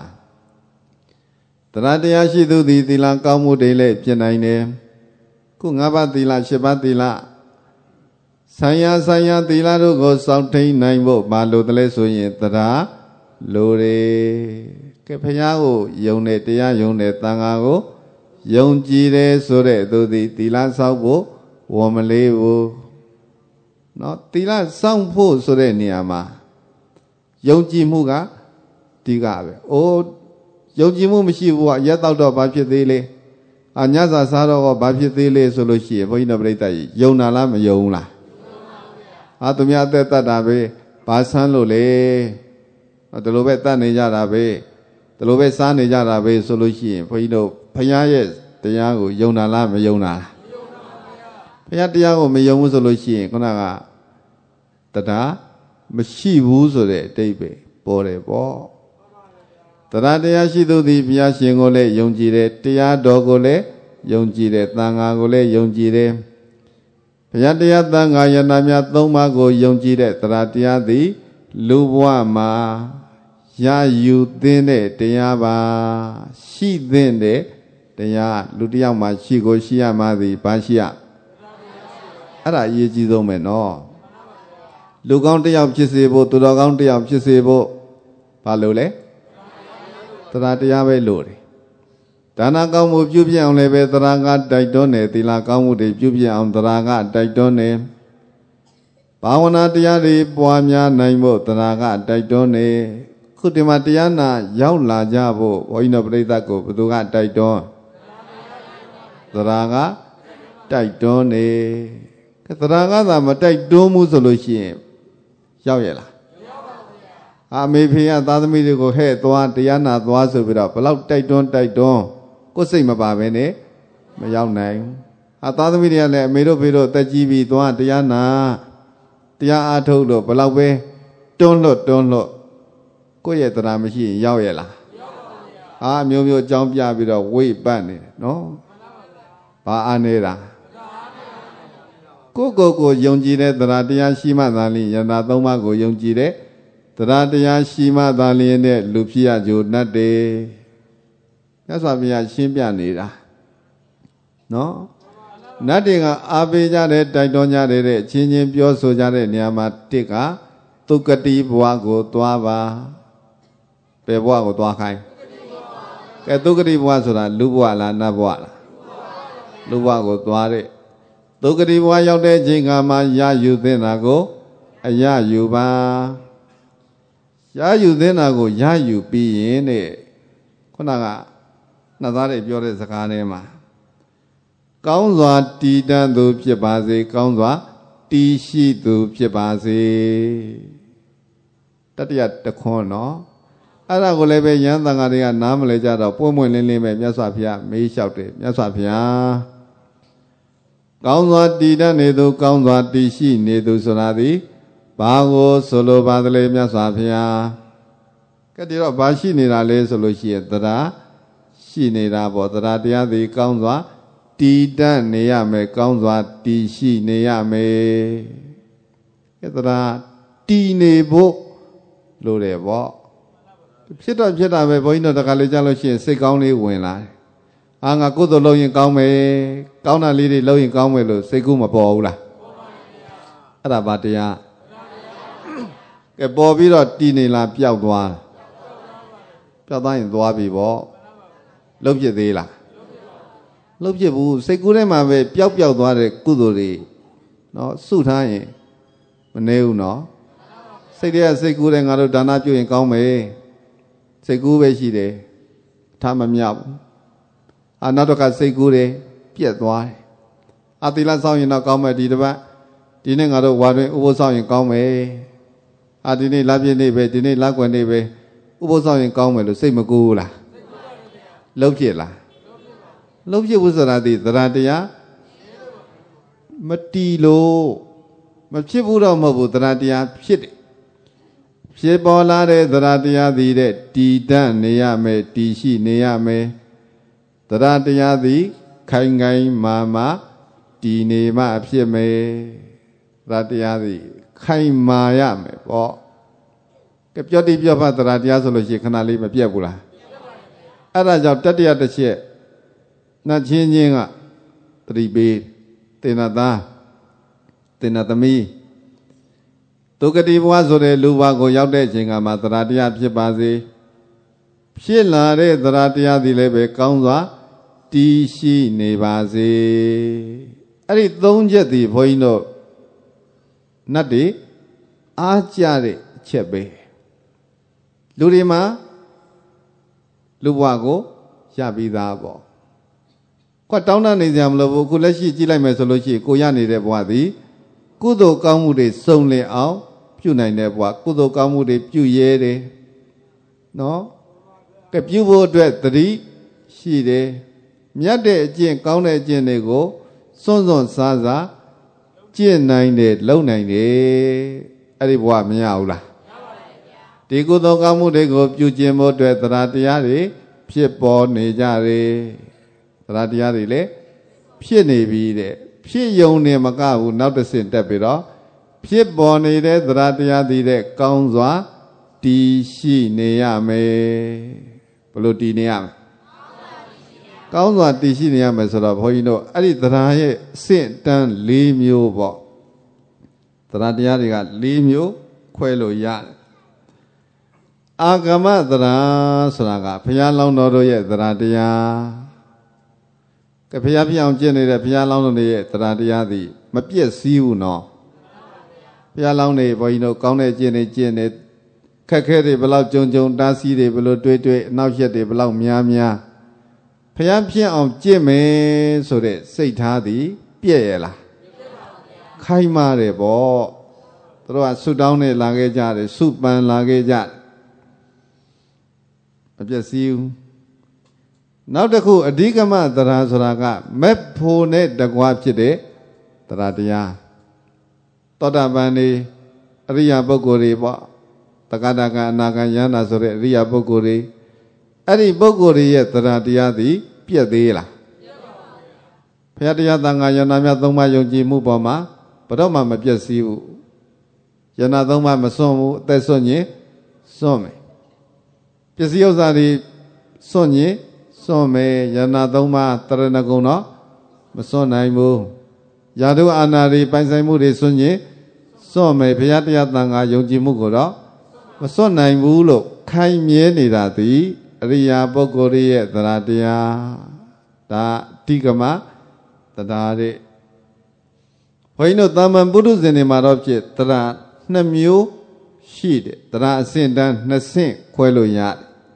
A: တရားတရားရှိသူသည်သီလကောင်းမှုတွေလည်းဖြစ်နိုင်တယ်ခုငါးပါးသီလရှစ်ပါးသီလဆိုင်ရာဆိုင်ရာသီလတို့ကိုစောင့်ထိန်နိုင်ဖို့မလိုတလဲဆိုရင်တရားလိုတယ်ကဲဘုရားကိုယုံတယ်တရားယုံတယ်သံဃာကိုယုံကြည်တယ်ဆိုတဲ့သူသည်သီလစောင့်ဖို့ဝမလေးဘူးเนาะသီလစောင့်ဖို့ဆိုတဲ့နေရာမှာယုံကြည်မှုကဒီကပဲအိုးယုံကြည်မှုမရှိဘူးကရက်တော့တော့ဘာဖြစ်သေးလဲအညစာစားတော့ဘာဖြစ်သေးလဲဆိုလို့ရှိရင်ဘုန်းကြီးတို့ပြိတ္တကြီးယုံတာလားမယုံလားအာသူများအသက်တတ်တာပဲဘာဆန်းလို့လဲဒီလိုပဲတတ်နေကြတာပဲဒီလိုပဲစားနေကြတာပဲဆိုလို့ရှိရင်ဘုန်းကြီးတို့ဘုရားရဲ့တရားကိုယုံတာလားမယုံတာလားဘုရားတရားကိုမယုံဘူးဆိုလို့ရှိရင်ခုနကတရားမရှိဘူးဆိုတဲ့အတိတ်ပဲပေါ်တယ်ပေါ့တရားတရားရှိသူသည်ဘုရားရှင်ကိုလည်းယုံကြည်တယ်တရားတော်ကိုလည်းယုံကြည်တယ်သံဃာကိုလည်းယုံကြည်တယ်ဘုရားတရားသံဃာယနာများသုံးပါးကိုယုံကြည်တဲ့တရားတရားသည်လူဘဝမှာရယူသင့်တဲ့တရားပါရှိသင့်တဲ့တရားလူတစ်ယောက်မှာရှိကိုရှိရမှသည်ဘာရှိရအဲ့ဒါအရေးကြီးဆုံးပဲနော်လူကောင်းတစ်ယောက်ဖြစ်စေဖို့သူတော်ကောင်းတစ်ယောက်ဖြစ်စေဖို့ဘာလို့လဲတရားတရားပဲလို့တယ်ဒါနကောင်းမှုပြုပြအောင်လည်းပဲတရားကတိုက်တွန်းတယ်သီလကောင်းမှုတွေပြုပြအောင်တရားကတိုက်တွန်းတယ်ဘာဝနာတရားတွေပွားများနိုင်ဖို့တရားကတိုက်တွန်းတယ်ခုဒီမှာတရားနာရောက်လာကြဖို့ဘုန်းကြီးတို့ပြိဿကိုဘယ်သူကတိုက်တွန်းတရားကတိုက်တွန်းတယ်တရားကသာမတိုက်တွန်းမှုဆိုလို့ရှိရင်ရောက်ရဲ့လားအမေဖေကသားသမီးတွေကိုဟဲ့သွားတရားနာသွားဆိုပြီးတော့ဘလောက်တိုက်တွန်းတိုက်တွန်းကိုယ်စိတ်မပါပဲနဲ့မရောက်နိုင်အသားသမီးတွေကလည်းအမေတို့ဖေတို့တက်ကြီးပြီးသွားတရားနာတရားအားထုတ်လို့ဘလောက်ပဲတွန်းလွတ်တွန်းလွတ်ကိုယ့်ရဲ့တရားမရှိရင်ရောက်ရဲ့လားအာမျိုးမျိုးအကြောင်းပြပြီးတော့ဝိပတ်နေတယ်နော်ဘာအားနေတာကိုယ့်ကိုယ်ကိုယုံကြည်တဲ့တရားတရားရှိမှသာလျှင်ယန္တာသုံးပါးကိုယုံကြည်တဲ့တရားတရားရှိမှသာလျှင်နဲ့လူဖြစ်ရကြိုတတ်တယ်မြတ်စွာဘုရားရှင်းပြနေတာနော်နတ်တွေကအားပေးကြတဲ့တိုက်တွန်းကြတဲ့အချင်းချင်းပြောဆိုကြတဲ့နေရာမှာတစ်ကသုကတိဘဝကိုသွားပါဘယ်ဘဝကိုသွားခိုင်းကဲသုကတိဘဝဆိုတာလူဘဝလားနတ်ဘဝလားလူဘဝကိုသွားတဲ့သုကတိဘဝရောက်တဲ့အချိန်ကမှရယူသင့်တာကိုအရယူပါရယူသင့်တာကိုရယူပြီးရင်တဲ့ခုနကနှစ်သားတွေပြောတဲ့စကားထဲမှာကောင်းစွာတည်တံ့သူဖြစ်ပါစေကောင်းစွာတည်ရှိသူဖြစ်ပါစေတတိယတခွန်းနော်အဲ့ဒါကိုလည်းပဲယန်းသံဃာတွေကနားမလဲကြတော့ပွင့်ပွင့်လင်းလင်းပဲမြတ်စွာဘုရားမေးလျှောက်တယ်မြတ်စွာဘုရားကောင်းစွာတည်တံ့နေသူကောင်းစွာတည်ရှိနေသူဆိုတာဒီဘာကိုဆိုလိုပါသလဲမြတ်စွာဘုရားကဲဒီတော့ဘာရှိနေတာလဲဆိုလို့ရှိရင်တရားရှိနေတာပေါ့တရားတရားသည်ကောင်းစွာတည်တတ်နေရမယ်ကောင်းစွာတည်ရှိနေရမယ်ကဲတရားတည်နေဖို့လို့တယ်ပေါ့ဖြစ်တော့ဖြစ်တာပဲဘုန်းကြီးတို့တခါလေကြားလို့ရှိရင်စိတ်ကောင်းလေးဝင်လာတယ်အာငါကုသိုလ်လုပ်ရင်ကောင်းမယ်ကောင်းတာလေးတွေလုပ်ရင်ကောင်းမယ်လို့စိတ်ကူးမပေါ်ဘူးလားအဲ့ဒါဘာတရားကဲပေါ်ပြီးတော့တည်နေလားပျောက်သွားပျောက်သွားရင်သွားပြီပေါ့လှုပ်ဖြစ်သေးလားလှုပ်ဖြစ်ဘူးစိတ်ကူးထဲမှာပဲပျောက်ပျောက်သွားတဲ့ကုသိုလ်တွေနော်စုထားရင်မနေဘူးနော်စိတ်ထဲကစိတ်ကူးတဲ့ငါတို့ဒါနပြုရင်ကောင်းမယ်စိတ်ကူးပဲရှိတယ်ထားမမြောက်ဘူးအာနောက်တော့ကစိတ်ကူးတယ်ပြက်သွားတယ်အာသီလဆောင်ရင်တော့ကောင်းမယ်ဒီတစ်ပတ်ဒီနေ့ငါတို့ဝါတွင်ဥပုသ်ဆောင်ရင်ကောင်းမယ်အာဒီနေ့လပြည့်နေ့ပဲဒီနေ့လကွယ်နေ့ပဲဥပုသ်ဆောင်ရင်ကောင်းမယ်လို့စိတ်မကူဘူးလားလှုပ်ဖြစ်လားလှုပ်ဖြစ်ဘူးဆိုတာဒီသရတရားမတီလို့မဖြစ်ဘူးတော့မဟုတ်ဘူးသရတရားဖြစ်တယ်ဖြစ်ပေါ်လာတဲ့သရတရားသည်တဲ့တည်တတ်နေရမယ်တည်ရှိနေရမယ်သရတရားသည်ခိုင်ခိုင်မာမာတည်နေမှဖြစ်မယ်သရတရားသည်ခိုင်မာရမယ်ပေါ့ကဲပြောတိပြောဖတ်သရတရားဆိုလို့ရှိရင်ခဏလေးမပြတ်ဘူးလားအဲ့ဒါကြောင့်တတ္တရတစ်ချက်နတ်ချင်းချင်းကသတိပေးတေနသားတေနသမီးဒုက္ကတိဘဝဆိုတဲ့လူဘဝကိုရောက်တဲ့အချိန်ကမှသရတရားဖြစ်ပါစေဖြစ်လာတဲ့သရတရားသည်လည်းပဲကောင်းစွာတည်ရှိနေပါစေအဲ့ဒီသုံးချက်သည်ဘုန်းကြီးတို့နတ်တွေအားကြတဲ့အချက်ပဲလူတွေမှာလူဘဝကိုရပြီးသားပေါ့ကွာတောင်းတနေကြမလို့ဘူးခုလက်ရှိကြည့်လိုက်မယ်ဆိုလို့ရှိရင်ကိုရနေတဲ့ဘဝသည်ကုသိုလ်ကောင်းမှုတွေစုံလင်အောင်ပြုနိုင်တဲ့ဘဝကုသိုလ်ကောင်းမှုတွေပြုရဲတယ်နော်ကဲပြုဖို့အတွက်သတိရှိတယ်မြတ်တဲ့အကျင့်ကောင်းတဲ့အကျင့်တွေကိုစွန့်စွန့်စားစားကျင့်နိုင်တယ်လုပ်နိုင်တယ်အဲ့ဒီဘဝမရဘူးလားဒီကုသိုလ်ကောင်းမှုတွေကိုပြုကျင့်ဖို့အတွက်သရတရားတွေဖြစ်ပေါ်နေကြတယ်သရတရားတွေလည်းဖြစ်နေပြီတဲ့ဖြစ်ယုံနေမကဘူးနောက်တစ်ဆင့်တက်ပြီးတော့ဖြစ်ပေါ်နေတဲ့သရတရားတွေတဲ့ကောင်းစွာတည်ရှိနေရမယ်ဘယ်လိုတည်နေရမလဲကောင်းစွာတည်ရှိနေရမယ်ဆိုတော့ဘုန်းကြီးတို့အဲ့ဒီသရရဲ့အဆင့်တန်း၄မျိုးပေါ့သရတရားတွေက၄မျိုးခွဲလို့ရတယ်အာဂမသရဆိုတာကဘုရားလောင်းတော်တို့ရဲ့သရတရားကဘုရားပြအောင်ကျင့်နေတဲ့ဘုရားလောင်းတော်ရဲ့သရတရားသည်မပြည့်စည်ဘူးနော်ဘုရားလောင်းနေဘုန်းကြီးတို့ကောင်းတဲ့ကျင့်နေကျင့်နေခက်ခဲတွေဘလောက်ကြုံကြုံတားဆီးတွေဘလို့တွေးတွေးအနောက်ရက်တွေဘလောက်များများဘုရားဖြစ်အောင်ကျင့်မယ်ဆိုတဲ့စိတ်ထားသည်ပြည့်ရလားခိုင်မာတယ်ပေါ့သူတို့ကဆုတောင်းနေလာခဲ့ကြတယ်ဆုပန်လာခဲ့ကြတယ်မပြည့်စည်ဘူးနောက်တစ်ခုအဓိကမသရဆိုတာကမက်ဖို့နဲ့တကွာဖြစ်တဲ့သရတရားသောတာပန်နေအရိယာပုဂ္ဂိုလ်တွေပေါ့တက္ကတာကအနာဂံယန္တာဆိုတဲ့အရိယာပုဂ္ဂိုလ်တွေအဲ့ဒီပုဂ္ဂိုလ်တွေရဲ့သရတရားသည်ပြည့်သေးလားပြည့်ပါဘူးဘုရားတရားသံဃာယန္တာများသုံးပါးယုံကြည်မှုပေါ်မှာဘယ်တော့မှမပြည့်စည်ဘူးယန္တာသုံးပါးမစွန့်ဘူးအသက်စွန့်ရင်စွန့်မယ်ပစ္စည်းဥစ္စာတွေစွန့်ရင်စွန့်မယ်ယန္တာသုံးပါးတရဏဂုံတော့မစွန့်နိုင်ဘူးယာတုအာနာတွေပိုင်ဆိုင်မှုတွေစွန့်ရင်စွန့်မယ်ဘုရားတရားသံဃာယုံကြည်မှုကိုတော့မစွန့်နိုင်ဘူးလို့ခိုင်မြဲနေတာသည်အရိယာပုဂ္ဂိုလ်ရဲ့သရတရားဒါအဓိကမတရားတဲ့ဘုန်းကြီးတို့တာမန်ပုထုဇဉ်တွေမှာတော့ဖြစ်သရနှစ်မျိုးရှိတယ်သရအဆင့်တန်းနှစ်ဆင့်ခွဲလို့ရတယ်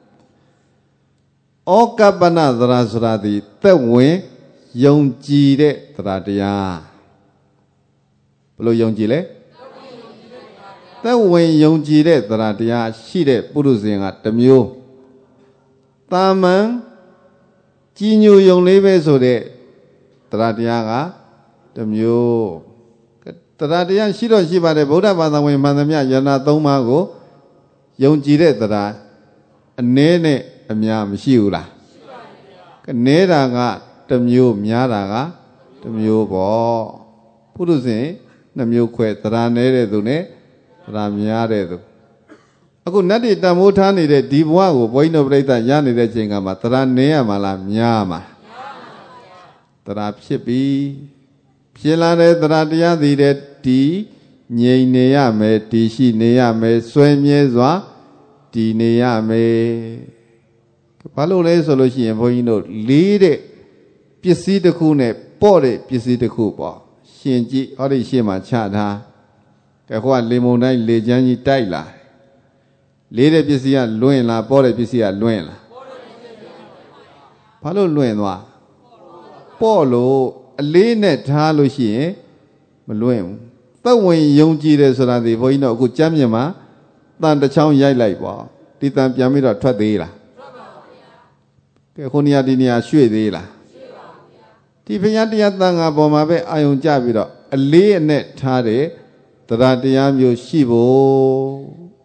A: ဩကပ္ပနသရဆိုတာဒီသက်ဝင်ယုံကြည်တဲ့သရတရားဘယ်လိုယုံကြည်လဲသက်ဝင်ယုံကြည်တဲ့သရတရားရှိတဲ့ပုရုဇဉ်ကတစ်မျိုးတာမန်ကြီးညိုယုံလေးပဲဆိုတဲ့သရတရားကတစ်မျိုးသရတရားရှိတော့ရှိပါတယ်ဗုဒ္ဓဘာသာဝင်မှန်သမျှယန္တာသုံးပါးကိုယုံကြည်တဲ့သရအနည်းနဲ့အများမရှိဘူးလားရှိပါဘူးဗျာနည်းတာကတစ်မျိုးများတာကတစ်မျိုးပေါ့ပုရုဇဉ်နှစ်မျိုးခွဲသရနည်းတဲ့သူနဲ့သရများတဲ့သူအခုနတ်တွေတန်ဖိုးထားနေတဲ့ဒီဘဝကိုဘုန်းကြီးတို့ပြိဿရနေတဲ့ချိန်ကမှသရနည်းရမှာလားများမှာသရဖြစ်ပြီဖြစ်လာတဲ့သရတရားသည်တဲ့ဒီငြိမ်နေရမယ်တည်ရှိနေရမယ်ဆွဲမြဲစွာတည်နေရမယ်ဘာလို့လဲဆိုလို့ရှိရင်ဘုန်းကြီးတို့လေးတဲ့ပစ္စည်းတစ်ခုနဲ့ပေါ့တဲ့ပစ္စည်းတစ်ခုပေါ့ရှင်ကြည့်ဟောဒီရှေ့မှာချထားကဲဟိုကလေမုန်တိုင်းလေချမ်းကြီးတိုက်လာလေးတဲ့ပစ္စည်းကလွင့်လာပေါ့တဲ့ပစ္စည်းကလွင့်လာဘာလို့လွင့်သွားပေါ့လို့အလေးနဲ့ထားလို့ရှိရင်မလွင့်ဘူးသက်ဝင်ယုံကြည်တယ်ဆိုတာဒီဘုန်းကြီးတို့အခုကြမ်းမြင်မှာတန်တစ်ချောင်းရိုက်လိုက်ပေါ့ဒီတန်ပြန်ပြီးတော့ထွက်သေးလားထွက်ပါဘူးဗျာကဲခုနေရာဒီနေရာရွှေ့သေးလားရွှေ့ပါဘူးဗျာဒီဘုရားတရားသံဃာပေါ်မှာပဲအာယုံကြပြီးတော့အလေးအနက်ထားတဲ့တရားတရားမျိုးရှိဖို့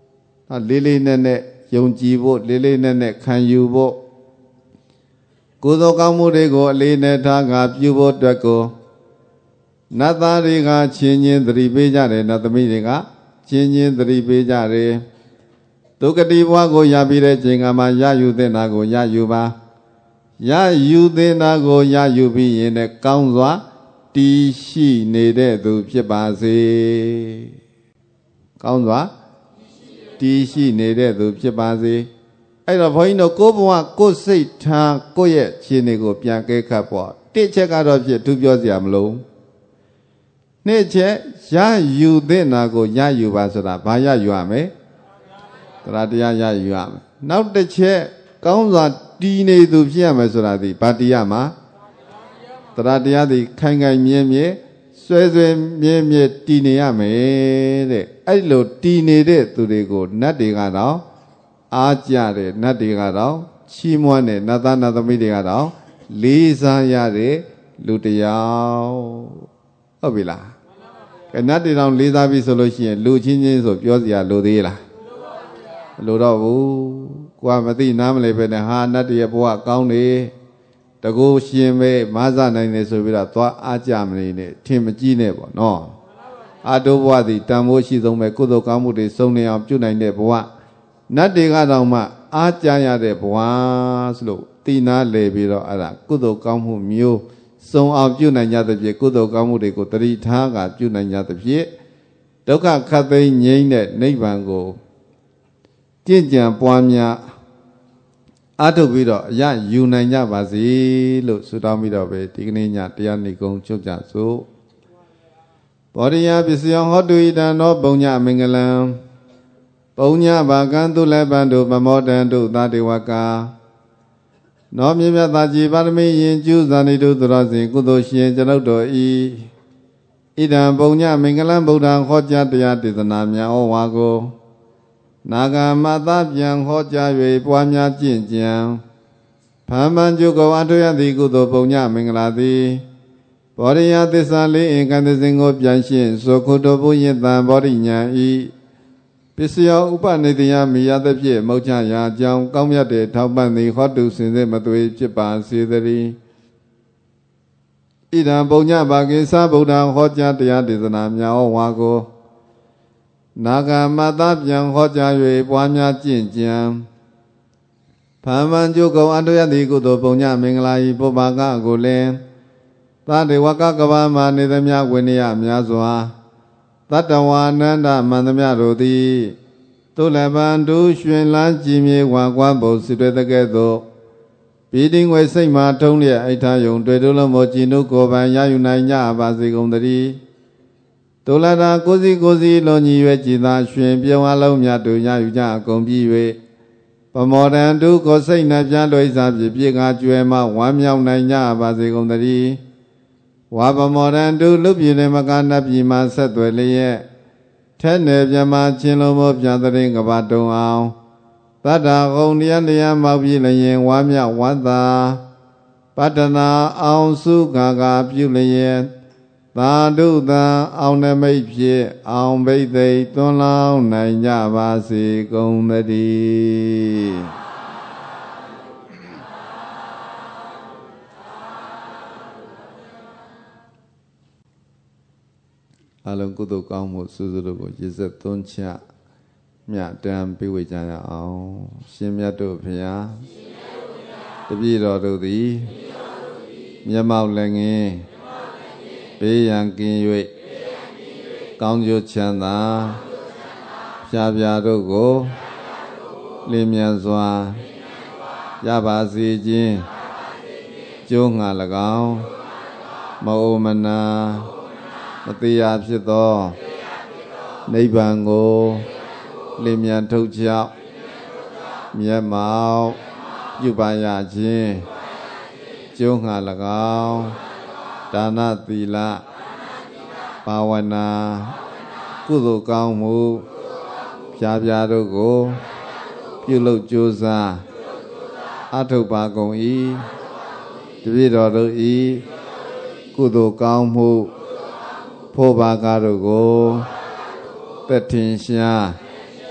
A: လေးလေးနက်နက်ယုံကြည်ဖို့လေးလေးနက်နက်ခံယူဖို့ကုသိုလ်ကောင်းမှုတွေကိုအလေးနဲ့ထားကပြုဖို့အတွက်ကိုနတ်သားတွေကချင်းချင်းသတိပေးကြတယ်နတ်သမီးတွေကချင်းချင်းသတိပေးကြတယ်ဒုက္ခတိဘဝကိုရပြီးတဲ့ချိန်ကမှရယူတဲ့နာကိုရယူပါရယူတဲ့နာကိုရယူပြီးရင်လည်းကောင်းစွာတည်ရှိနေတဲ့သူဖြစ်ပါစေကောင်းစွာတည်ရှိနေတဲ့သူဖြစ်ပါစေအဲ့တော့ဘုန်းကြီးတို့ကိုယ်ဘဝကိုယ်စိတ်ထားကိုယ့်ရဲ့ခြေနေကိုပြန်ကဲခတ်ပေါ့တစ်ချက်ကတော့ဖြစ်သူပြောစရာမလိုနှစ်ချက်ရယူတဲ့နာကိုရယူပါဆိုတာဘာရယူရမလဲတရားတရားရယူရမယ်နောက်တစ်ချက်ကောင်းစွာတည်နေသူဖြစ်ရမယ်ဆိုတာဒီဘာတည်ရမှာတရားတရားဒီခိုင်ခိုင်မြဲမြဲဆွဲဆွဲမြဲမြဲတည်နေရမယ်တဲ့အဲ့လိုတည်နေတဲ့သူတွေကိုနတ်တွေကတော့အားကြတယ်နတ်တွေကတော့ချီးမွမ်းတယ်နတ်သားနတ်သမီးတွေကတော့လေးစားရတဲ့လူတရားဟုတ်ပြီလားကဲနတ်တွေတောင်လေးစားပြီဆိုလို့ရှိရင်လူချင်းချင်းဆိုပြောစရာလိုသေးလားမလိုတော့ဘူးကိုကမသိနားမလဲပဲနဲ့ဟာနတ်တွေရဲ့ဘဝကောင်းတယ်တကူရှင်ပဲမဆနိုင်တယ်ဆိုပြီးတော့သွားအားကြမနေနဲ့ထင်မကြီးနဲ့ပေါ့နော်အာတုဘဝသည်တန်ဖိုးရှိဆုံးပဲကုသိုလ်ကောင်းမှုတွေစုံနေအောင်ပြုနိုင်တဲ့ဘဝနတ်တွေကတော့မှအားကြရတဲ့ဘဝဆိုလို့တိနာလေပြီးတော့အဲ့ဒါကုသိုလ်ကောင်းမှုမျိုးစုံအောင်ပြုနိုင်ကြသဖြင့်ကုသိုလ်ကောင်းမှုတွေကိုတတိထားကပြုနိုင်ကြသဖြင့်ဒုက္ခခတ်သိမ်းငြိမ်းတဲ့နိဗ္ဗာန်ကိုကြင်ကြံပွားများအားထုတ်ပြီးတော့အရယူနိုင်ကြပါစေလို့ဆုတောင်းပြီးတော့ပဲဒီကနေ့ညတရားနေကုံချုပ်ကြစို့ဘောရိယပစ္စယဟောတုဣတံသောပုံညမင်္ဂလံပုံညဘာကံသူလည်းပံတို့ပမောတံတို့သာတေဝကာနောမြတ်မြတ်သာကြီးပါရမီရင်ကျူးဇာနိတုသရစဉ်ကုသိုလ်ရှင်ကျွန်ုပ်တို့ဤဣဒံပုံညမင်္ဂလံဗုဒ္ဓံဟောကြားတရားဒေသနာများဩဝါကိုနာဂမသပြန်ဟောကြား၍ပွားများကျင့်ကြံဖမ်းမှန်ကျုပ်ကောအထွေအသည်ကုသိုလ်ပုံညမင်္ဂလာသည်ဘောရိယသစ္စာလေးအင်္ဂန္တစဉ်ကိုပြန်ရှင်းဆိုခုတော်ဘုရင်တံဘောရိညာဤပစ္စယောဥပနိတယမိယသဖြင့်မௌချရာအကြောင်းကောင်းမြတ်တဲ့ထောက်ပံ့သည်ဟောတုစင်စစ်မသွေဖြစ်ပါစေတည်းဣဒံပုံညဘာကိသဗုဒ္ဓံဟောကြားတရားဒေသနာများဩဝါကိုနာဂမသပြန်ဟောကြား၍ပွားများကျင့်ကြံဖမ်းမှန်ကျုပ်ကောင်အထွေအသည်ကုသိုလ်ပုံညမင်္ဂလာဤပုပ္ပါကကိုလည်းသတေဝကကဘာမှာနေသမျှဝိနည်းများစွာတတ္တဝါနန္ဒမန္တမြတို့သည်သူလည်းပန်တူရွှင်လန်းကြည်မြေဝါကွမ်းပုံစစ်တွေတကဲ့သို့ပြည်တင်ွယ်စိတ်မှထုံးလျက်အိဋ္ဌယုံတွေ့တို့လုံးမကြည်နုကိုယ်ပိုင်ရယူနိုင်ကြပါစေကုန်သတည်းဒုလတာကိုစီကိုစီလုံးညီ၍ကြည်သာရွှင်ပြုံးအလုံးမြတ်တို့ရယူကြအကုန်ပြီး၍ပမောဒံတုကိုစိတ်နှပြလွိစားဖြစ်ပြေကကျွဲမှဝမ်းမြောက်နိုင်ကြပါစေကုန်သတည်းဝါပမောဒံတုလူပြည်လည်းမကနတ်ပြည်မှာဆက်သွယ်လျက်ထဲနယ်ပြမချင်းလုံးမို့ပြန်တဲ့ကဘာတုံအောင်တတ္တဟုံတရားတရားမောက်ပြီးလျင်ဝမ်းမြောက်ဝမ်းသာပတ္တနာအောင်စုကာကပြုလျက်သာဓုသာအောင်နမိတ်ဖြင့်အောင်ဘိသိက်သွန်လောင်းနိုင်ကြပါစေကုန်သတည်းအလုံးကုသိုလ်ကောင်းမှုစုစုတို့ကိုရည်စက်သွန်းချမြတ်တမ်းပေးဝေကြရအောင်ရှင်မြတ်တို့ဖျားတပည့်တော်တို့သည်မျက်မှောက်လည်းငင်းဘေးရန်ကင်း၍ကောင်းကျိုးချမ်းသာဖြာဖြာတို့ကိုလင်းမြန်စွာရပါစေခြင်းကျိုးငှာ၎င်းမအိုမနာမတရားဖြစ်သောနိဗ္ဗာန်ကိုလင်းမြန်ထုတ်ချောက်မျက်မှောက်ပြုပါရခြင်းကျိုးငှာ၎င်းဒါနသီလဘာဝနာကုသိုလ်ကောင်းမှုဖြာဖြာတို့ကိုပြုလုပ်ကြိုးစားအထုတ်ပါကုန်၏တပည့်တော်တို့၏ကုသိုလ်ကောင်းမှုဖို့ပါကားတို့ကိုသက်ထင်ရှား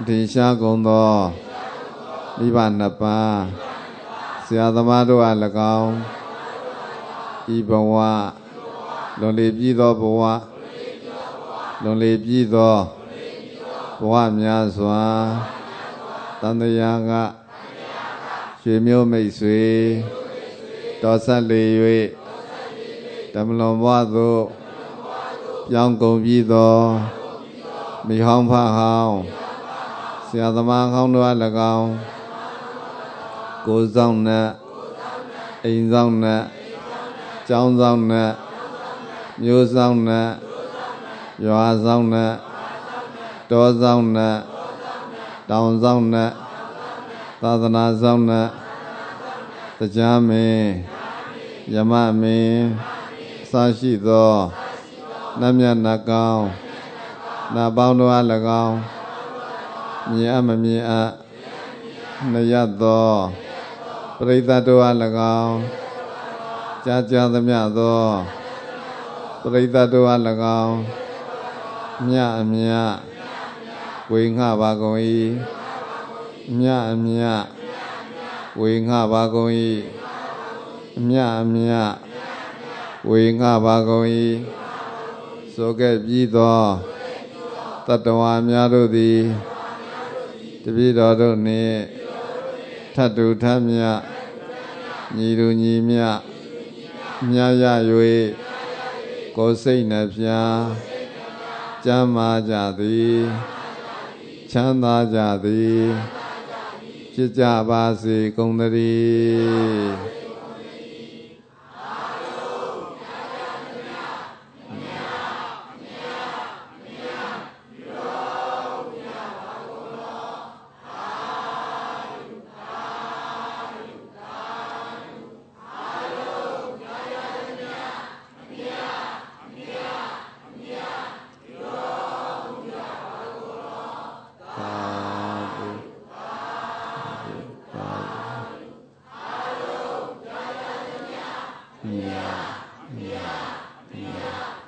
A: ထေရှားကုန်သောမိဘနှစ်ပါးဆရာသမားတို့အား၎င်းဤဘဝလွန်လေပြီးသောဘဝလွန်လေပြီးသောဘဝများစွာတန်တရားကရွှေမျိုးမိတ်ဆွေတော်ဆက်လေ၍ဓမ္မလွန်ဘဝသို့ပြောင်းကုန်ပြီးသောမိဟောင်းဖဟောင်းဆရာသမားဟောင်းတို့အား၎င်းကိုယ်ဆောင်နဲ့အိမ်ဆောင်နဲ့ကျောင်းဆောင်နဲ့မျိုးဆောင်နဲ့ရွာဆောင်နဲ့တောဆောင်နဲ့တောင်ဆောင်နဲ့သာသနာဆောင်နဲ့တရားမင်းယမမင်းအစရှိသောနတ်မြတ်နတ်ကောင်းနတ်ပေါင်းတို့အား၎င်းမြင်အပ်မမြင်အပ်နရသောပရိသတ်တို့အား၎င်းကြားကြားသမျှသောပရိသတ်တို့အား၎င်းမြတ်အမြတ်ဝေငှပါကုန်၏မြတ်အမြတ်ဝေငှပါကုန်၏မြတ်အမြတ်ဝေငှပါကုန်၏ဆိုခဲ့ပြီးသောတတ္တဝါများတို့သည်တပည့်တော်တို့နှင့်ထတ်တူထမြတ်ညီတူညီမြတ်မြတ်ရ၍ကိုယ်စိတ်နှဖျားကျမ်းမာကြသည်ချမ်းသာကြသည်ဖြစ်ကြပါစေကုန်သတည်းYeah, yeah, yeah.